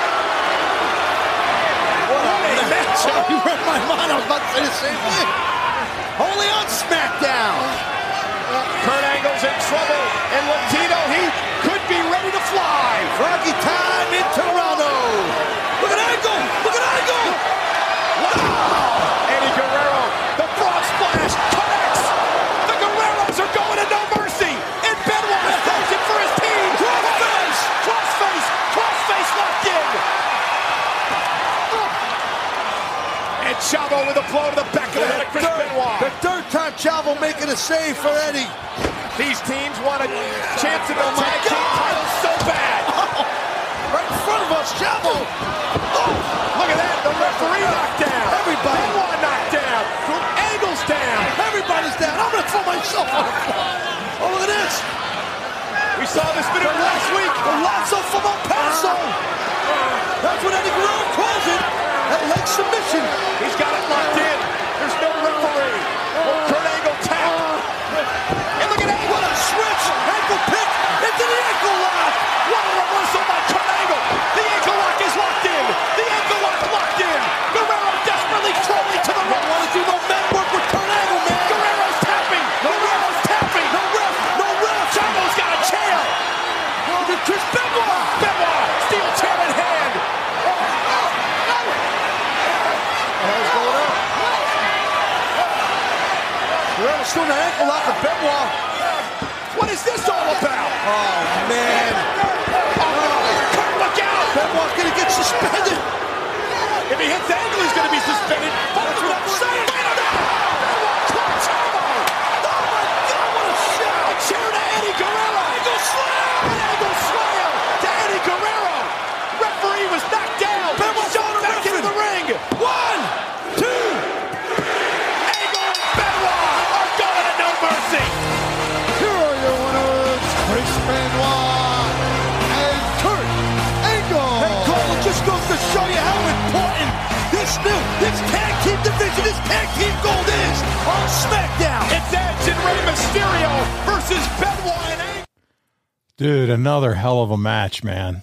What a matchup. You read my mind. I was about to say the same thing. Only on SmackDown. Kurt Angle's in trouble. And Latino Heat could be ready to fly. Froggy time in Toronto. Look at Angle. Look at Angle. Wow. Eddie Guerrero. The frog splash connects. The Guerreros are going to No Mercy. And Benoit is frozen for his team. Crossface. Crossface. Crossface locked in. And Chavo with a blow to the back of the head of Chris Benoit. The third time Chavo making a save for Eddie. These teams want a chance at the oh tag team titles so bad. Oh, right in front of us, Chavo. Oh, look at that. The referee knocked down. Everybody. Benoit knocked down. Angle's down. Everybody's down. I'm going to throw myself on the floor. Oh, look at this. We saw this video last week. The Lasso from El Paso. That's what Eddie Guerrero calls it. That leg submission. He's got it locked in. There's no referee. Kurt Angle tap. And look at Angle. What a switch. Ankle pick into the ankle lock. What a reversal by Kurt Angle. The ankle lock is locked in. The ankle lock locked in. Guerrero desperately throwing to the right. Want to do no mat work with Kurt Angle, man. Guerrero's tapping. No Guerrero's tapping. No ref. No ref. Chavo's got a chair. Well, Chris Benoit. Benoit. Steel chair in hand. Guerrero's doing an ankle lock to Benoit. What is this all about? Oh, man. Oh, Kurt, look out. Benoit's going to get suspended. If he hits Angle, he's going to be suspended. That's what I'm saying. Benoit caught Chavo. Oh, my God, what a shot. A chair to Eddie Guerrero. Angle slam. An Angle slam to Eddie Guerrero. Referee was knocked down. Benoit shot back into the ring. One, two. Mercy. Here are your winners, Chris Benoit and Kurt Angle. And Cole, just goes to show you how important this new, this tag team division, this tag team gold is on SmackDown. It's Edge and Rey Mysterio versus Benoit and Angle. Dude, another hell of a match, man.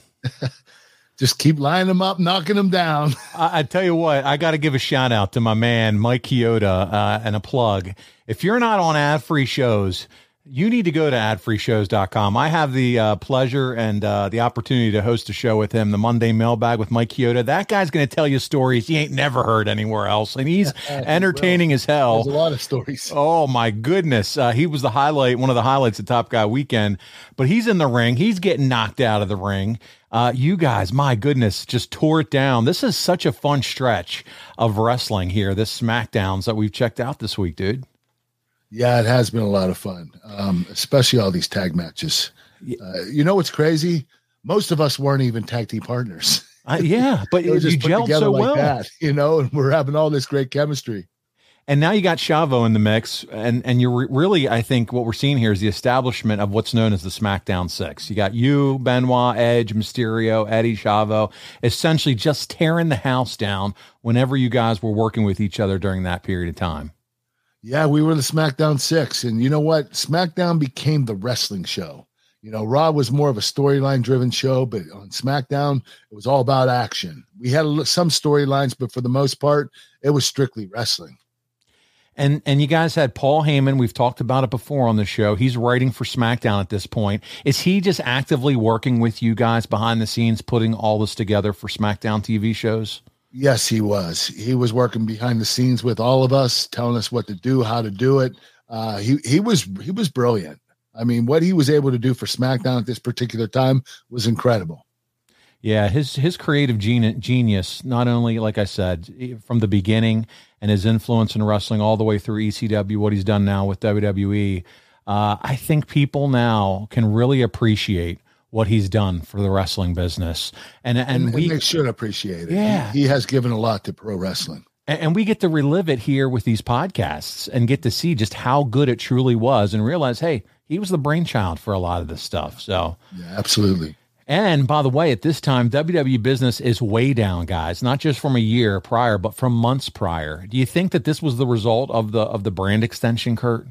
Just keep lining them up, knocking them down. I, I tell you what, I got to give a shout out to my man, Mike Chioda, uh, and a plug. If you're not on ad-free shows, you need to go to ad free shows dot com. I have the uh, pleasure and uh, the opportunity to host a show with him, the Monday Mailbag with Mike Chioda. That guy's going to tell you stories you ain't never heard anywhere else, and he's entertaining as hell. There's a lot of stories. Oh, my goodness. Uh, he was the highlight, one of the highlights of Top Guy Weekend, but he's in the ring. He's getting knocked out of the ring. Uh, you guys, my goodness, just tore it down. This is such a fun stretch of wrestling here, this SmackDowns that we've checked out this week, dude. Yeah, it has been a lot of fun, um, especially all these tag matches. Uh, you know what's crazy? Most of us weren't even tag team partners. Uh, yeah, but you gelled so like well. That, you know, and we're having all this great chemistry. And now you got Chavo in the mix, and and you're re- really, I think what we're seeing here is the establishment of what's known as the SmackDown Six. You got you, Benoit, Edge, Mysterio, Eddie, Chavo, essentially just tearing the house down whenever you guys were working with each other during that period of time. Yeah, we were the SmackDown Six, and you know what? SmackDown became the wrestling show. You know, Raw was more of a storyline driven show, but on SmackDown, it was all about action. We had some storylines, but for the most part, it was strictly wrestling. And and you guys had Paul Heyman. We've talked about it before on the show. He's writing for SmackDown at this point. Is he just actively working with you guys behind the scenes, putting all this together for SmackDown T V shows? Yes, he was. He was working behind the scenes with all of us, telling us what to do, how to do it. Uh, he he was he was brilliant. I mean, what he was able to do for SmackDown at this particular time was incredible. Yeah, his his creative gene, genius, not only, like I said, from the beginning and his influence in wrestling all the way through E C W, what he's done now with W W E, uh, I think people now can really appreciate what he's done for the wrestling business. And and, and we and they should appreciate it. Yeah. He, he has given a lot to pro wrestling. And, and we get to relive it here with these podcasts and get to see just how good it truly was and realize, hey, he was the brainchild for a lot of this stuff. So yeah, absolutely. And by the way, at this time, W W E business is way down, guys, not just from a year prior, but from months prior. Do you think that this was the result of the of the brand extension, Kurt?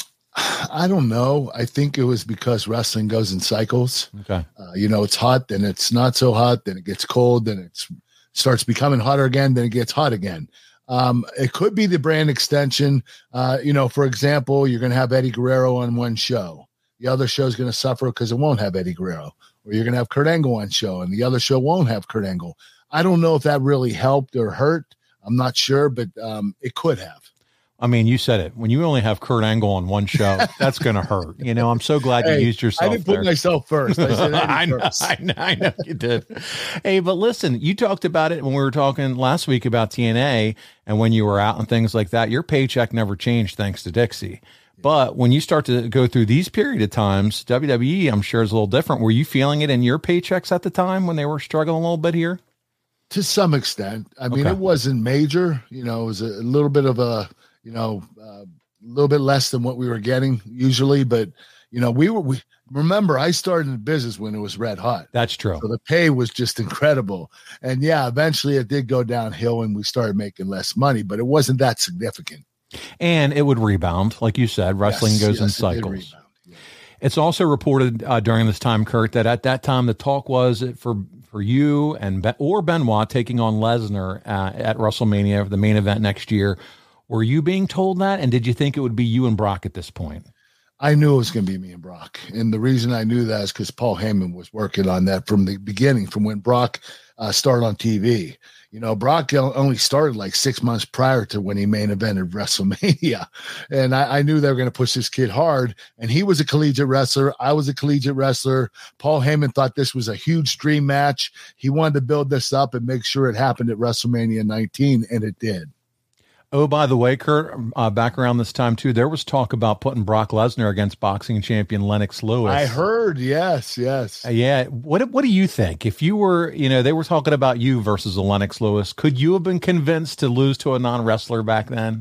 I don't know. I think it was because wrestling goes in cycles. Okay. Uh, you know, it's hot, then it's not so hot, then it gets cold, then it starts becoming hotter again, then it gets hot again. Um, it could be the brand extension. Uh, you know, for example, you're going to have Eddie Guerrero on one show. The other show is going to suffer because it won't have Eddie Guerrero. Or you're going to have Kurt Angle on show, and the other show won't have Kurt Angle. I don't know if that really helped or hurt. I'm not sure, but um, it could have. I mean, you said it. When you only have Kurt Angle on one show, that's going to hurt. You know, I'm so glad Hey, you used yourself I didn't there. put myself first. I said Eddie I, know, first. I know, I know you did. Hey, but listen, you talked about it when we were talking last week about T N A and when you were out and things like that. Your paycheck never changed thanks to Dixie. But when you start to go through these period of times, W W E, I'm sure, is a little different. Were you feeling it in your paychecks at the time when they were struggling a little bit here? To some extent. I mean, Okay. it wasn't major. You know, it was a little bit of a, you know, a little bit less than what we were getting usually. But, you know, we were, we remember, I started in the business when it was red hot. That's true. So the pay was just incredible. And yeah, eventually it did go downhill and we started making less money, but it wasn't that significant. And it would rebound. Like you said, wrestling Yes, goes in yes, it did cycles. rebound. It's also reported uh, during this time, Kurt, that at that time the talk was for for you and ben, or Benoit taking on Lesnar uh, at WrestleMania, the main event next year. Were you being told that? And did you think it would be you and Brock at this point? I knew it was going to be me and Brock. And the reason I knew that is because Paul Heyman was working on that from the beginning, from when Brock uh, started on T V. You know, Brock only started like six months prior to when he main evented WrestleMania. And I, I knew they were going to push this kid hard. And he was a collegiate wrestler. I was a collegiate wrestler. Paul Heyman thought this was a huge dream match. He wanted to build this up and make sure it happened at WrestleMania nineteen, and it did. Oh, by the way, Kurt, uh, back around this time, too, there was talk about putting Brock Lesnar against boxing champion Lennox Lewis. I heard. Yes, yes. Uh, yeah. What What do you think? If you were, you know, they were talking about you versus a Lennox Lewis, could you have been convinced to lose to a non-wrestler back then?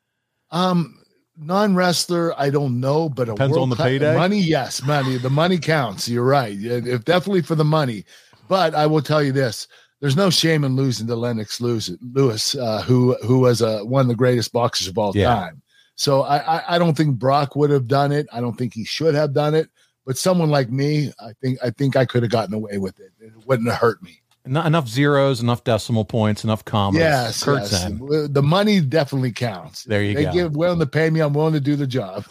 Um, non-wrestler, I don't know, but a Depends on the world-class- payday? money, yes, money. The money counts. You're right. It, it- definitely for the money. But I will tell you this: there's no shame in losing to Lennox Lewis, Lewis uh, who who was uh, one of the greatest boxers of all Yeah. time. So I, I I don't think Brock would have done it. I don't think he should have done it. But someone like me, I think I think I could have gotten away with it. It wouldn't have hurt me. Not enough zeros, enough decimal points, enough commas. Yes, Kurt's yes. in. The money definitely counts. There you they go. Give willing to pay me. I'm willing to do the job.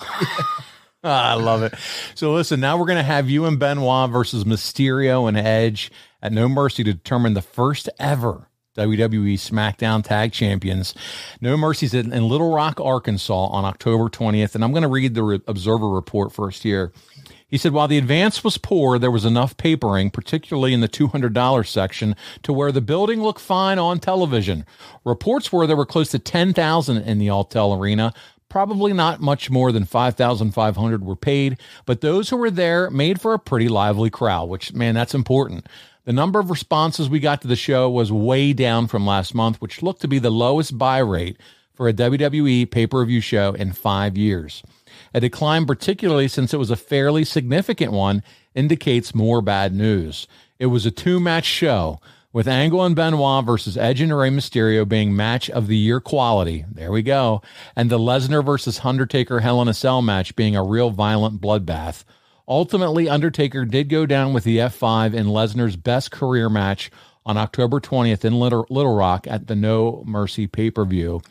I love it. So listen, now we're going to have you and Benoit versus Mysterio and Edge at No Mercy to determine the first ever W W E SmackDown Tag Champions. No Mercy's in, in Little Rock, Arkansas on October twentieth. And I'm going to read the re- Observer report first here. He said, while the advance was poor, there was enough papering, particularly in the two hundred dollars section, to where the building looked fine on television. Reports were there were close to ten thousand in the Alltel Arena. Probably not much more than five thousand five hundred were paid, but those who were there made for a pretty lively crowd, which, man, that's important. The number of responses we got to the show was way down from last month, which looked to be the lowest buy rate for a W W E pay-per-view show in five years. A decline, particularly since it was a fairly significant one, indicates more bad news. It was a two-match show, with Angle and Benoit versus Edge and Rey Mysterio being match of the year quality. There we go. And the Lesnar versus Undertaker Hell in a Cell match being a real violent bloodbath. Ultimately, Undertaker did go down with the F five in Lesnar's best career match on October twentieth in Little, Little Rock at the No Mercy pay-per-view.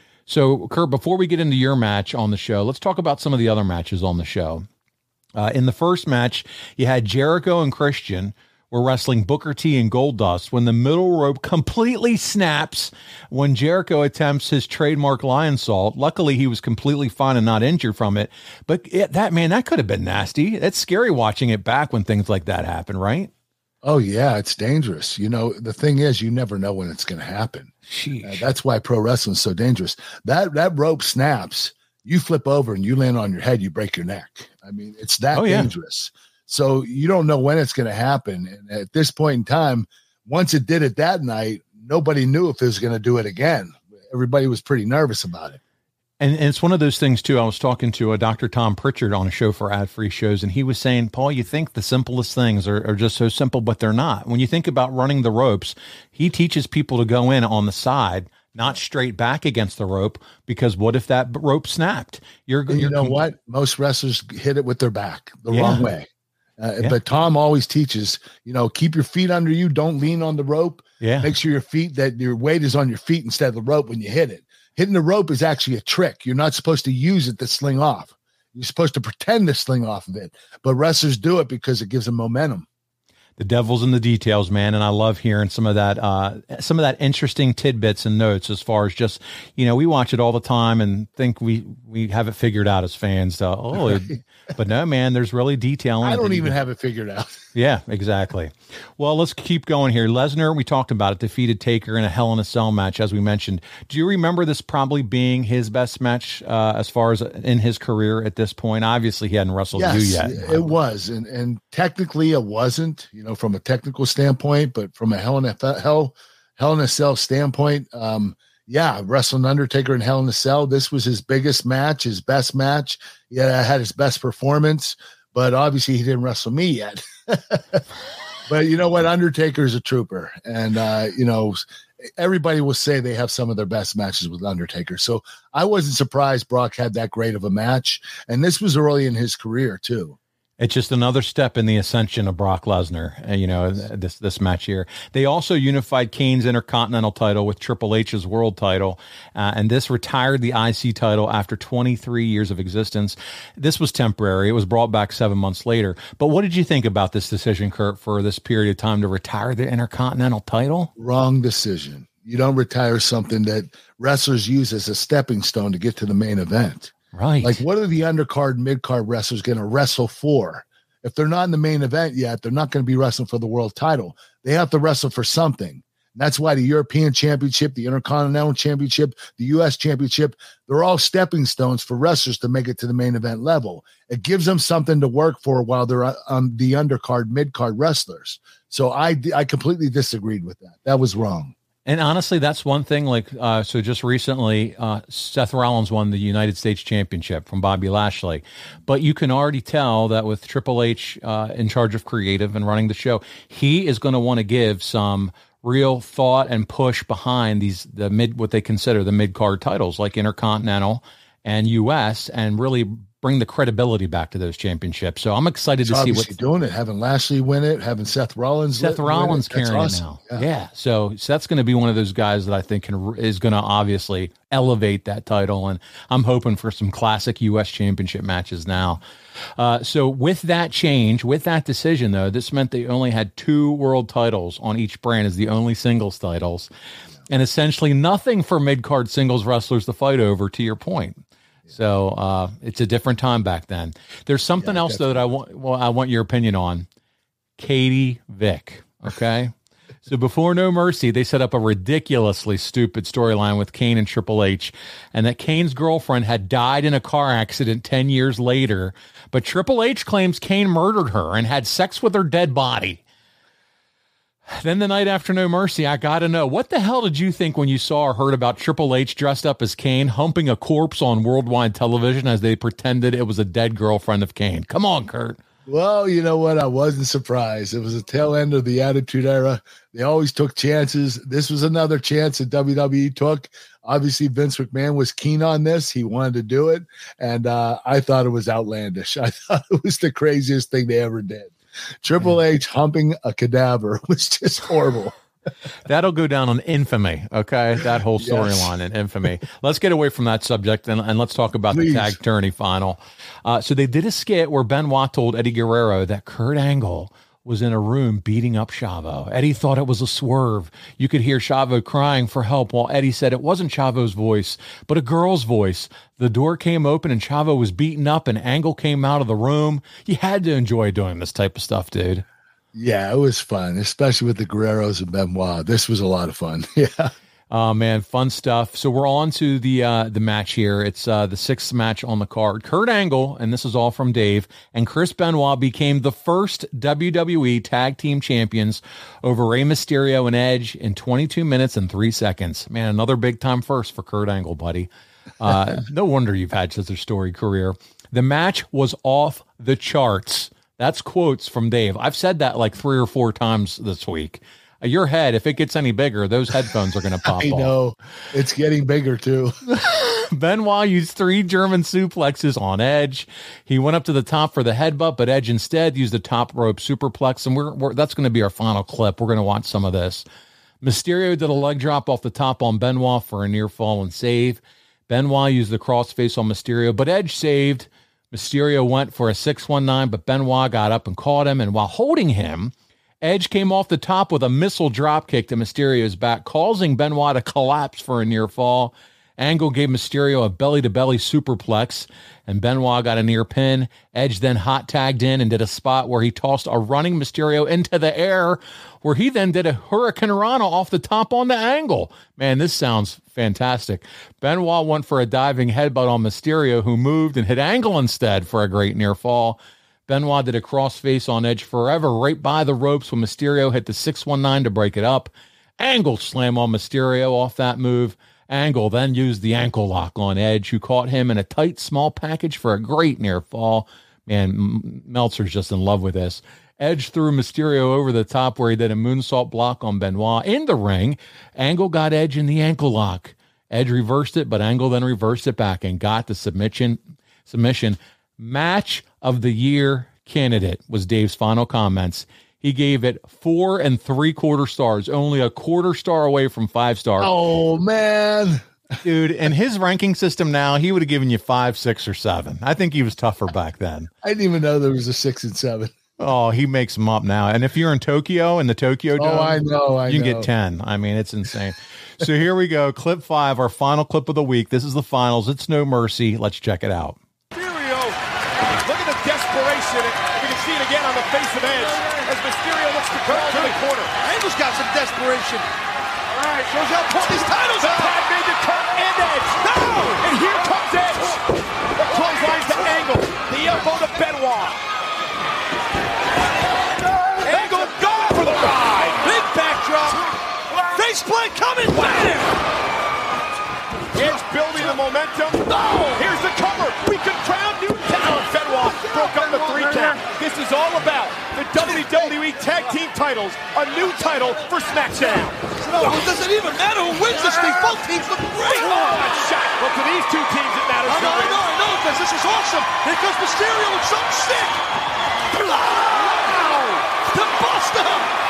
So, Kurt, before we get into your match on the show, let's talk about some of the other matches on the show. Uh, in the first match, you had Jericho and Christian were wrestling Booker T and Goldust when the middle rope completely snaps when Jericho attempts his trademark lion salt. Luckily, he was completely fine and not injured from it. But it, that, man, that could have been nasty. It's scary watching it back when things like that happen, right? Oh, yeah, it's dangerous. You know, the thing is, you never know when it's going to happen. Uh, that's why pro wrestling is so dangerous. That that rope snaps, you flip over and you land on your head, you break your neck. I mean, it's that oh, dangerous. Yeah. So you don't know when it's going to happen. And at this point in time, once it did it that night, nobody knew if it was going to do it again. Everybody was pretty nervous about it. And, and it's one of those things, too. I was talking to a Doctor Tom Pritchard on a show for ad-free shows, and he was saying, Paul, you think the simplest things are, are just so simple, but they're not. When you think about running the ropes, he teaches people to go in on the side, not straight back against the rope, because what if that rope snapped? You're, you you're know what? Most wrestlers hit it with their back the yeah. wrong way. Uh, yeah. But Tom always teaches, you know, keep your feet under you. Don't lean on the rope. Yeah. Make sure your feet, that your weight is on your feet instead of the rope when you hit it. Hitting the rope is actually a trick. You're not supposed to use it to sling off. You're supposed to pretend to sling off of it. But wrestlers do it because it gives them momentum. The devil's in the details, man. And I love hearing some of that, uh, some of that interesting tidbits and notes as far as just, you know, we watch it all the time and think we, we have it figured out as fans. So, oh, it, but no, man, there's really detail in it. I don't even have it figured out. Yeah, exactly. Well, let's keep going here. Lesnar, we talked about it, defeated Taker in a Hell in a Cell match, as we mentioned. Do you remember this probably being his best match uh, as far as in his career at this point? Obviously, he hadn't wrestled yes, you yet. It was. And, and technically it wasn't, you know, from a technical standpoint, but from a Hell in a Hell, Hell in a Cell standpoint, um, yeah, wrestling Undertaker in Hell in a Cell. This was his biggest match, his best match. Yeah, had his best performance, but obviously he didn't wrestle me yet. But you know what? Undertaker is a trooper. And, uh, you know, everybody will say they have some of their best matches with Undertaker. So I wasn't surprised Brock had that great of a match. And this was early in his career, too. It's just another step in the ascension of Brock Lesnar, uh, you know, this this match here. They also unified Kane's Intercontinental title with Triple H's world title, uh, and this retired the I C title after twenty-three years of existence. This was temporary. It was brought back seven months later. But what did you think about this decision, Kurt, for this period of time to retire the Intercontinental title? Wrong decision. You don't retire something that wrestlers use as a stepping stone to get to the main event. Right. Like, what are the undercard, mid-card wrestlers going to wrestle for? If they're not in the main event yet, they're not going to be wrestling for the world title. They have to wrestle for something. And that's why the European Championship, the Intercontinental Championship, the U S Championship, they're all stepping stones for wrestlers to make it to the main event level. It gives them something to work for while they're on the undercard, mid-card wrestlers. So I, I completely disagreed with that. That was wrong. And honestly, that's one thing. Like, uh, so just recently, uh, Seth Rollins won the United States Championship from Bobby Lashley. But you can already tell that with Triple H uh, in charge of creative and running the show, he is going to want to give some real thought and push behind these the mid what they consider the mid card titles like Intercontinental and U S, and really bring the credibility back to those championships. So I'm excited He's to see what doing it, having Lashley win it, having Seth Rollins, Seth Rollins carrying it, awesome. it now. Yeah. yeah. So, so that's going to be one of those guys that I think can, is going to obviously elevate that title. And I'm hoping for some classic U S championship matches now. Uh, so with that change, with that decision, though, this meant they only had two world titles on each brand as the only singles titles, and essentially nothing for mid-card singles wrestlers to fight over, to your point. So uh, it's a different time back then. There's something yeah, else, definitely. though, that I want, well, I want your opinion on. Katie Vick, okay? So before No Mercy, they set up a ridiculously stupid storyline with Kane and Triple H, and that Kane's girlfriend had died in a car accident ten years later, but Triple H claims Kane murdered her and had sex with her dead body. Then the night after No Mercy, I got to know, what the hell did you think when you saw or heard about Triple H dressed up as Kane humping a corpse on worldwide television as they pretended it was a dead girlfriend of Kane? Come on, Kurt. Well, you know what? I wasn't surprised. It was the tail end of the Attitude Era. They always took chances. This was another chance that W W E took. Obviously, Vince McMahon was keen on this. He wanted to do it. And uh, I thought it was outlandish. I thought it was the craziest thing they ever did. Triple H humping a cadaver was just horrible. That'll go down on infamy, okay? That whole storyline yes. in infamy. Let's get away from that subject and, and let's talk about Please. the tag tourney final. Uh, so they did a skit where Benoit told Eddie Guerrero that Kurt Angle was in a room beating up Chavo. Eddie thought it was a swerve. You could hear Chavo crying for help while Eddie said it wasn't Chavo's voice, but a girl's voice. The door came open and Chavo was beaten up and Angle came out of the room. You had to enjoy doing this type of stuff, dude. Yeah, it was fun, especially with the Guerreros and Benoit. This was a lot of fun. Yeah. Oh, man, fun stuff. So we're on to the uh, the match here. It's uh, the sixth match on the card. Kurt Angle, and this is all from Dave, and Chris Benoit became the first W W E Tag Team Champions over Rey Mysterio and Edge in twenty-two minutes and three seconds. Man, another big-time first for Kurt Angle, buddy. Uh, no wonder you've had such a storied career. The match was off the charts. That's quotes from Dave. I've said that like three or four times this week. Your head, if it gets any bigger, those headphones are going to pop off. I know. Off. It's getting bigger, too. Benoit used three German suplexes on Edge. He went up to the top for the headbutt, but Edge instead used the top rope superplex, and we're, we're that's going to be our final clip. We're going to watch some of this. Mysterio did a leg drop off the top on Benoit for a near fall and save. Benoit used the crossface on Mysterio, but Edge saved. Mysterio went for a six one nine, but Benoit got up and caught him, and while holding him, Edge came off the top with a missile drop kick to Mysterio's back, causing Benoit to collapse for a near fall. Angle gave Mysterio a belly-to-belly superplex, and Benoit got a near pin. Edge then hot tagged in and did a spot where he tossed a running Mysterio into the air, where he then did a Hurricane Rana off the top on the Angle. Man, this sounds fantastic. Benoit went for a diving headbutt on Mysterio, who moved and hit Angle instead for a great near fall. Benoit did a crossface on Edge forever right by the ropes when Mysterio hit the six one nine to break it up. Angle slam on Mysterio off that move. Angle then used the ankle lock on Edge, who caught him in a tight small package for a great near fall. Man, Meltzer's just in love with this. Edge threw Mysterio over the top where he did a moonsault block on Benoit. In the ring, Angle got Edge in the ankle lock. Edge reversed it, but Angle then reversed it back and got the submission. Submission. Match of the year candidate was Dave's final comments. He gave it four and three quarter stars, only a quarter star away from five stars. Oh, man. Dude, in his ranking system now, he would have given you five, six, or seven. I think he was tougher back then. I didn't even know there was a six and seven. Oh, he makes them up now. And if you're in Tokyo, in the Tokyo Dome, oh, I know, I you can know. get ten. I mean, it's insane. So here we go. Clip five, our final clip of the week. This is the finals. It's No Mercy. Let's check it out. Look at the desperation. You can see it again on the face of Edge as Mysterio looks to cut to the corner. Angle's got some desperation. All right, shows how pull these titles out. Tag made to Kurt and Edge. No! And here comes Edge. The clotheslines to Angle. The elbow to Benoit. Angle going for the ride. Big backdrop. Faceplant coming. Bam! Edge building the momentum. Oh, here's the cover. We can crown new talent. Benoit broke up the three count. This is all about the W W W E Tag Team titles, a new title for SmackDown. No, it doesn't even matter who wins this thing. Both teams look great. Oh, that shot. But to these two teams, it matters. I know, I know, I know, because this is awesome. Here comes Mysterio with something sick. Wow! The Buster!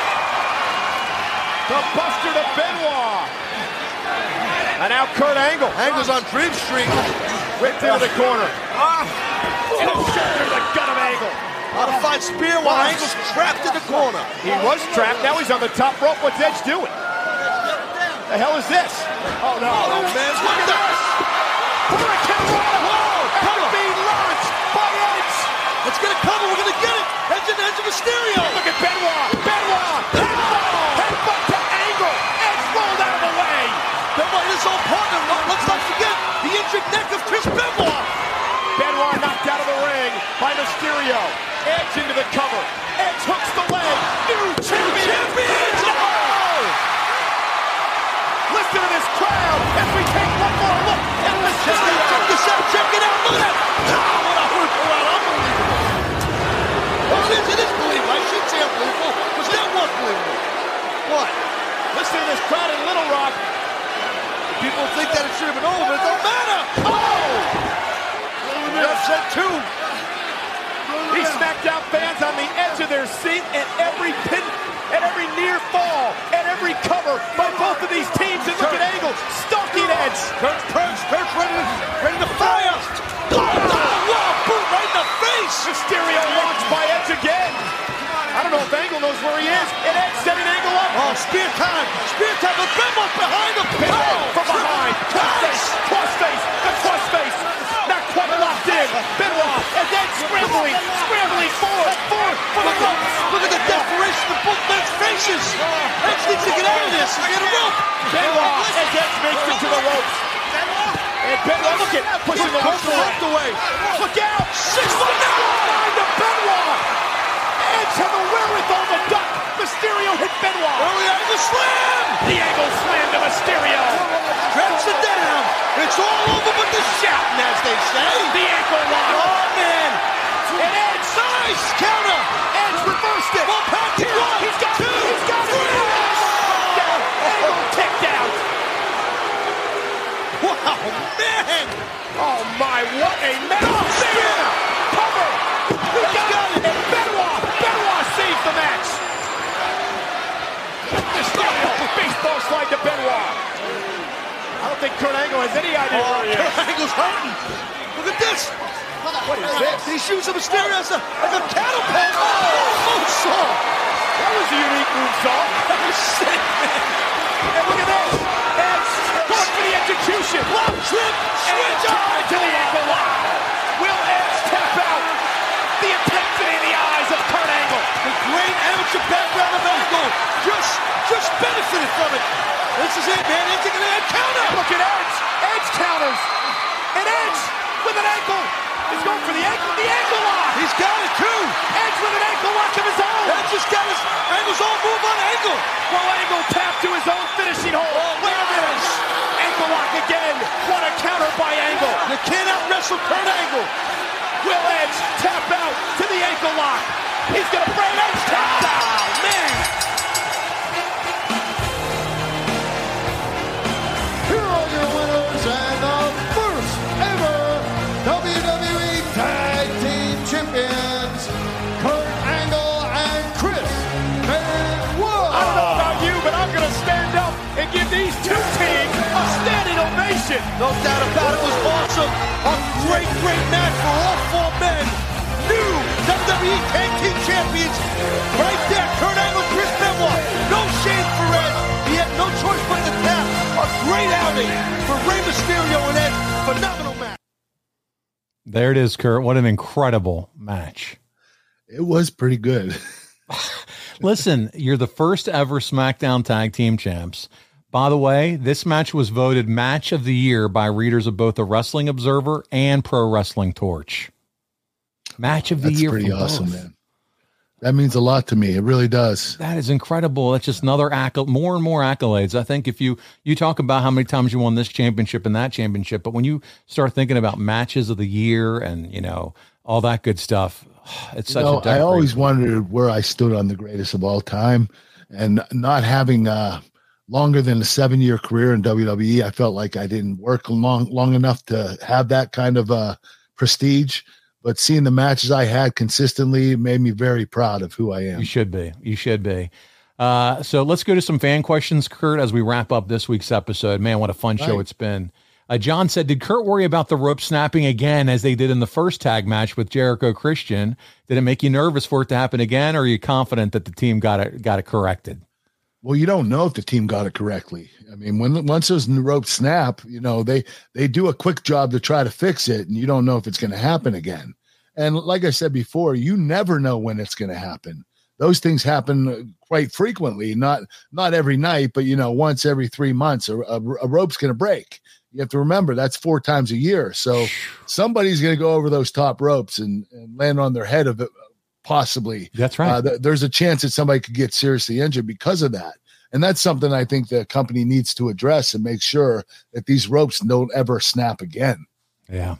The Buster to Benoit. And now Kurt Angle. Angle's on Dream Street. Whipped into the corner. Ah! And a shoulder to the gut of Angle. Modified spear while Angle's trapped in the corner. He was trapped. Now he's on the top rope. What's Edge doing? The hell is this? Oh, no. Oh, man. Look at this. Hurricane Rana. Whoa. Cover being launched by Edge. It's going to cover. We're going to get it. Edge and Edge of Mysterio. Look at Benoit. Benoit. Headbutt. Headbutt to Angle. Edge rolled out of the way. Benoit is on partner. Let's not forget the injured neck of Chris Benoit. Benoit knocked out of the ring by Mysterio. Edge into the cover. Edge hooks the leg. New champion. champion. No! Listen to this crowd as we take one more look at Mysterio. Check this out. Check it out. Look at that. Oh, what a hoop around. Unbelievable. Well, it is. It is believable. I should say unbelievable because that was believable. What? Listen to this crowd in Little Rock. People think that it should have been over, but it don't matter. Oh! Upset two. He smacked out fans on the edge of their seat at every pin, at every near fall, at every cover by both of these teams. And look at Angle, stalking Edge. Kurt's Kurt's Kurt's ready to, ready to fire. Oh, wow, boot right in the face. Mysterio launched by Edge again. I don't know if Angle knows where he is. And Edge setting Angle up. Oh, spear time. Spear time. The Benoit behind him. Oh, from behind. Crossface. Crossface. The crossface. Not quite locked in. Benoit and then scrambling. Scrambling forward. Forward for the ropes. Look at the desperation of both men's faces. Edge needs to get out of this and get a rope. Benoit as Edge makes it to the ropes. And Benoit, look at pushing the rope away. Look out. Six foot nine to Benoit. Edge had the wherewithal to duck. Mysterio hit Benoit. Early angle slam. The angle slam to Mysterio. Traps it down. It's all over but the shouting, as they say. The ankle lock. Oh, man. And Edge. Nice counter. Edge reversed it. One, pack, Here, one, he's got two, it. He's got three. it. Down. Angle kicked out. Wow, man. Oh, my. What a metal spear. Cover. He got it. And Benoit. Benoit saves the match. Mysterio. Baseball slide to Benoit. I don't think Kurt Angle has any idea oh, where he is. Kurt Angle's hurting. Look at this. What is this? He shoots a Mysterio as a, like a catapult. Oh, moonsault. That was a unique moonsault. That was sick, man. And look at this. Edge going for the execution. Lock, trip, switch on to the ankle lock. Will Edge tap out? The intensity in the eyes of Kurt Angle. The great amateur background of Angle just, just benefited from it. This is it, man. Edge taking a counter. And look at Edge. Edge counters. And Edge with an ankle. He's going for the ankle. The ankle lock. He's got it too. Edge with an ankle lock of his own. Edge just got his Angle's own move on Angle. Will Angle tap to his own finishing hold. Oh, look at this. Ankle lock again. What a counter by Angle. You can't out wrestle Kurt Angle. Will Edge tap out to the ankle lock. He's going to frame Edge tap. Oh, man. Here are your winners and the first ever W W E Tag Team Champions, Kurt Angle and Chris Benoit. I don't know about you, but I'm going to stand up and give these two teams a standing ovation. No doubt about it, was awesome. A great, great match for all four men. New W W E Tag Team Champions. Right there, Kurt Angle, Chris Benoit. No shame for Edge. He had no choice but to tap. A great outing for Rey Mysterio and Edge. Phenomenal match. There it is, Kurt. What an incredible match. It was pretty good. Listen, you're the first ever SmackDown Tag Team Champs. By the way, this match was voted Match of the Year by readers of both the Wrestling Observer and Pro Wrestling Torch. Match of the That's Year. Pretty for awesome, both. man. That means a lot to me. It really does. That is incredible. That's just another accolade, more and more accolades. I think if you, you talk about how many times you won this championship and that championship, but when you start thinking about matches of the year and, you know, all that good stuff, it's You such know, a I always decoration. wondered where I stood on the greatest of all time, and not having uh, longer than a seven-year career in W W E, I felt like I didn't work long long enough to have that kind of uh, prestige. But seeing the matches I had consistently made me very proud of who I am. You should be. You should be. Uh, so let's go to some fan questions, Kurt, as we wrap up this week's episode. Man, what a fun show Right. it's been. Uh, John said, did Kurt worry about the rope snapping again as they did in the first tag match with Jericho Christian? Did it make you nervous for it to happen again, or are you confident that the team got it got it corrected? Well, you don't know if the team got it correctly. I mean, when once those ropes snap, you know, they they do a quick job to try to fix it, and you don't know if it's going to happen again. And like I said before, you never know when it's going to happen. Those things happen quite frequently, not not every night, but, you know, once every three months, a, a, a rope's going to break. You have to remember that's four times a year. So somebody's going to go over those top ropes and, and land on their head of it, possibly. That's right. Uh, th- there's a chance that somebody could get seriously injured because of that. And that's something I think the company needs to address and make sure that these ropes don't ever snap again. Yeah.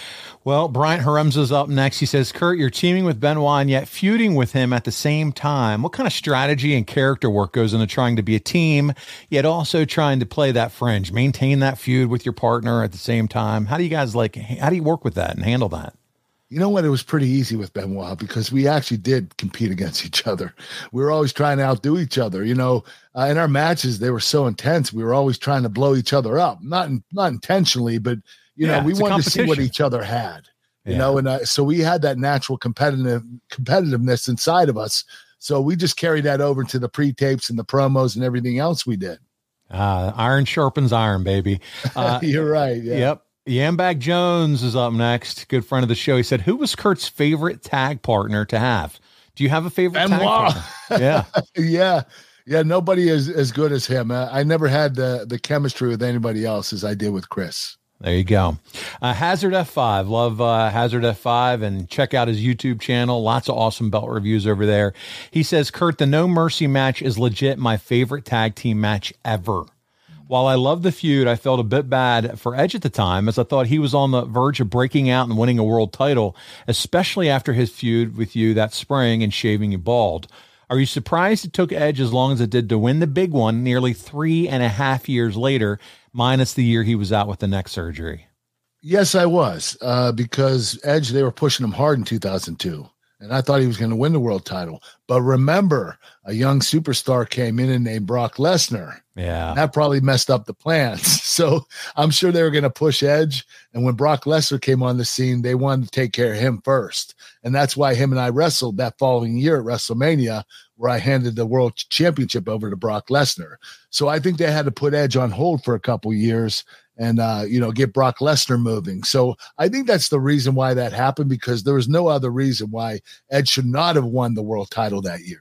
Well, Bryant Haremza's up next. He says, Kurt, you're teaming with Benoit and yet feuding with him at the same time. What kind of strategy and character work goes into trying to be a team, yet also trying to play that fringe, maintain that feud with your partner at the same time? How do you guys like, how do you work with that and handle that? You know what? It was pretty easy with Benoit because we actually did compete against each other. We were always trying to outdo each other. You know, uh, in our matches, they were so intense. We were always trying to blow each other up, not not intentionally, but you Yeah, know, we it's a wanted to see what competition. each other had. You Yeah. know, and uh, so we had that natural competitive competitiveness inside of us. So we just carried that over to the pre-tapes and the promos and everything else we did. Uh, iron sharpens iron, baby. Uh, You're right. Yeah. Yep. Yambag Jones is up next. Good friend of the show. He said, who was Kurt's favorite tag partner to have? Do you have a favorite tag Benoit. partner? Yeah. yeah. Yeah. Nobody is as good as him. Uh, I never had the, the chemistry with anybody else as I did with Chris. There you go. Uh, Hazard F five. Love uh, Hazard F five, and check out his YouTube channel. Lots of awesome belt reviews over there. He says, Kurt, the No Mercy match is legit my favorite tag team match ever. While I love the feud, I felt a bit bad for Edge at the time, as I thought he was on the verge of breaking out and winning a world title, especially after his feud with you that spring and shaving you bald. Are you surprised it took Edge as long as it did to win the big one nearly three and a half years later, minus the year he was out with the neck surgery? Yes, I was, uh, because Edge, they were pushing him hard in two thousand two, and I thought he was going to win the world title. But remember, a young superstar came in and named Brock Lesnar. Yeah. That probably messed up the plans. So I'm sure they were going to push Edge. And when Brock Lesnar came on the scene, they wanted to take care of him first. And that's why him and I wrestled that following year at WrestleMania, where I handed the world championship over to Brock Lesnar. So I think they had to put Edge on hold for a couple years and, uh, you know, get Brock Lesnar moving. So I think that's the reason why that happened, because there was no other reason why Edge should not have won the world title that year.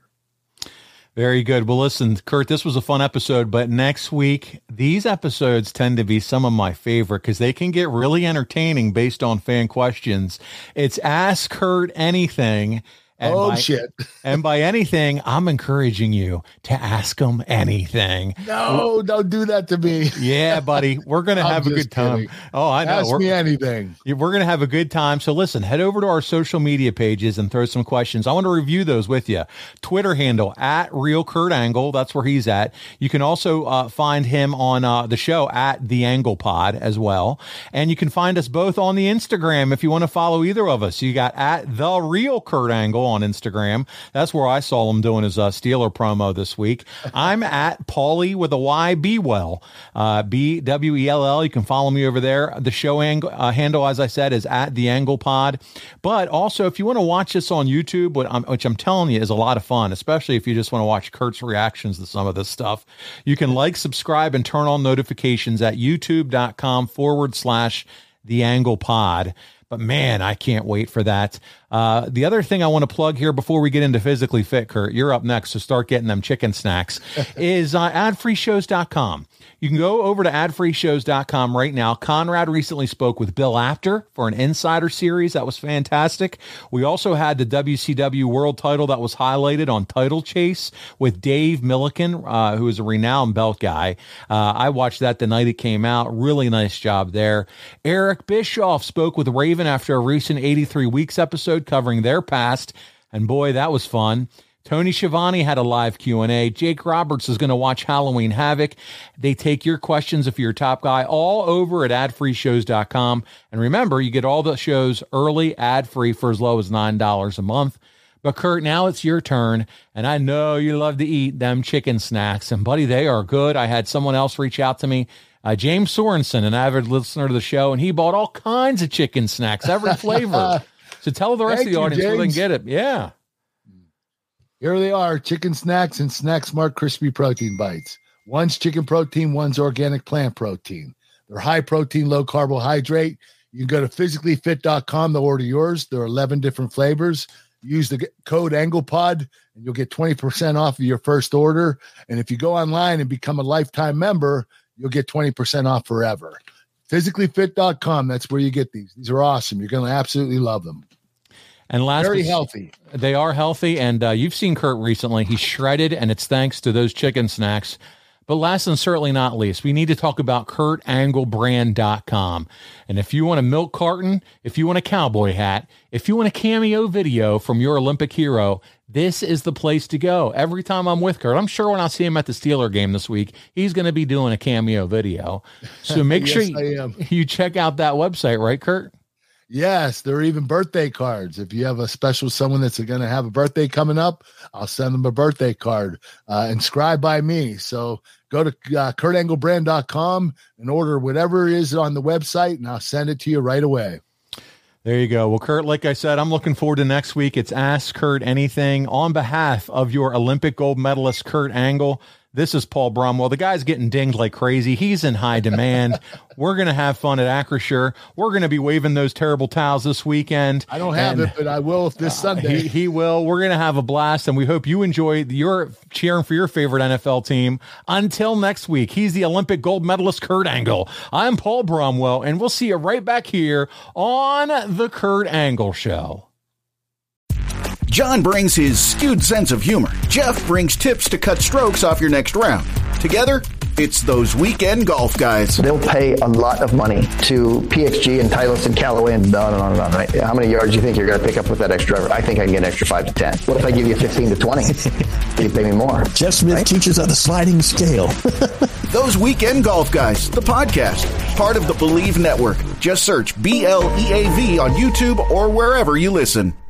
Very good. Well, listen, Kurt, this was a fun episode, but next week, these episodes tend to be some of my favorite because they can get really entertaining based on fan questions. It's Ask Kurt Anything. And oh, by, shit. And by anything, I'm encouraging you to ask them anything. No, don't do that to me. Yeah, buddy. We're going to I'm have a just good time. kidding. Oh, I know. Ask We're- me anything. Yeah, We're going to have a good time. So listen, head over to our social media pages and throw some questions. I want to review those with you. Twitter handle at Real Kurt Angle. That's where he's at. You can also uh, find him on uh, the show at The Angle Pod as well. And you can find us both on the Instagram if you want to follow either of us. You got at The Real Kurt Angle on Instagram. That's where I saw him doing his uh, Steeler promo this week. I'm at Paulie with a Y, B Well, uh, B W E L L. You can follow me over there. The show angle, uh, handle, as I said, is at The Angle Pod. But also, if you want to watch this on YouTube, what I'm, which I'm telling you is a lot of fun, especially if you just want to watch Kurt's reactions to some of this stuff, you can like, subscribe, and turn on notifications at youtube.com forward slash The Angle Pod. But man, I can't wait for that. Uh, the other thing I want to plug here before we get into Physically Fit, Kurt, you're up next, so start getting them chicken snacks, is uh, ad free shows dot com. You can go over to ad free shows dot com right now. Conrad recently spoke with Bill Apter for an Insider series. That was fantastic. We also had the W C W World title that was highlighted on Title Chase with Dave Milliken, uh, who is a renowned belt guy. Uh, I watched that the night it came out. Really nice job there. Eric Bischoff spoke with Raven after a recent eighty-three Weeks episode episode covering their past, and boy, that was fun. Tony Schiavone had a live Q and A. Jake Roberts is going to watch Halloween Havoc. They take your questions if you're a top guy all over at ad free shows dot com. And remember, you get all the shows early, ad-free for as low as nine dollars a month. But Kurt, now it's your turn, and I know you love to eat them chicken snacks. And buddy, they are good. I had someone else reach out to me, uh, James Sorensen, an avid listener to the show, and he bought all kinds of chicken snacks, every flavor. So tell the rest Thank of the you, audience where they can James. get it. Yeah. Here they are, chicken snacks and Snack Smart Crispy Protein Bites. One's chicken protein, one's organic plant protein. They're high protein, low carbohydrate. You can go to physically fit dot com to order yours. There are eleven different flavors. Use the code AnglePod, and you'll get twenty percent off of your first order. And if you go online and become a lifetime member, you'll get twenty percent off forever. physically fit dot com, that's where you get these. These are awesome. You're going to absolutely love them. And last, Very but- healthy. They are healthy, and uh, you've seen Kurt recently. He's shredded, and it's thanks to those chicken snacks. But last and certainly not least, we need to talk about Kurt Angle Brand dot com. And if you want a milk carton, if you want a cowboy hat, if you want a cameo video from your Olympic hero, this is the place to go. Every time I'm with Kurt, I'm sure when I see him at the Steeler game this week, he's going to be doing a cameo video. So make Yes, sure I you, am. you check out that website, right, Kurt? Yes, there are even birthday cards. If you have a special someone that's going to have a birthday coming up, I'll send them a birthday card uh, inscribed by me. So go to uh, Kurt Angle Brand dot com and order whatever is on the website, and I'll send it to you right away. There you go. Well, Kurt, like I said, I'm looking forward to next week. It's Ask Kurt Anything on behalf of your Olympic gold medalist, Kurt Angle. This is Paul Bromwell. The guy's getting dinged like crazy. He's in high demand. We're going to have fun at Acrisure. We're going to be waving those terrible towels this weekend. I don't have And it, but I will this Sunday. He, he will. We're going to have a blast, and we hope you enjoy your cheering for your favorite N F L team. Until next week, he's the Olympic gold medalist, Kurt Angle. I'm Paul Bromwell, and we'll see you right back here on The Kurt Angle Show. John brings his skewed sense of humor. Jeff brings tips to cut strokes off your next round. Together, it's those weekend golf guys. They'll pay a lot of money to P X G and Titleist and Callaway and on and on and on, right? How many yards do you think you're going to pick up with that extra driver? I think I can get an extra five to ten. What if I give you fifteen to twenty? You pay me more. Jeff Smith right? teaches on the sliding scale. Those Weekend Golf Guys, the podcast, part of the Believe Network. Just search B L E A V on YouTube or wherever you listen.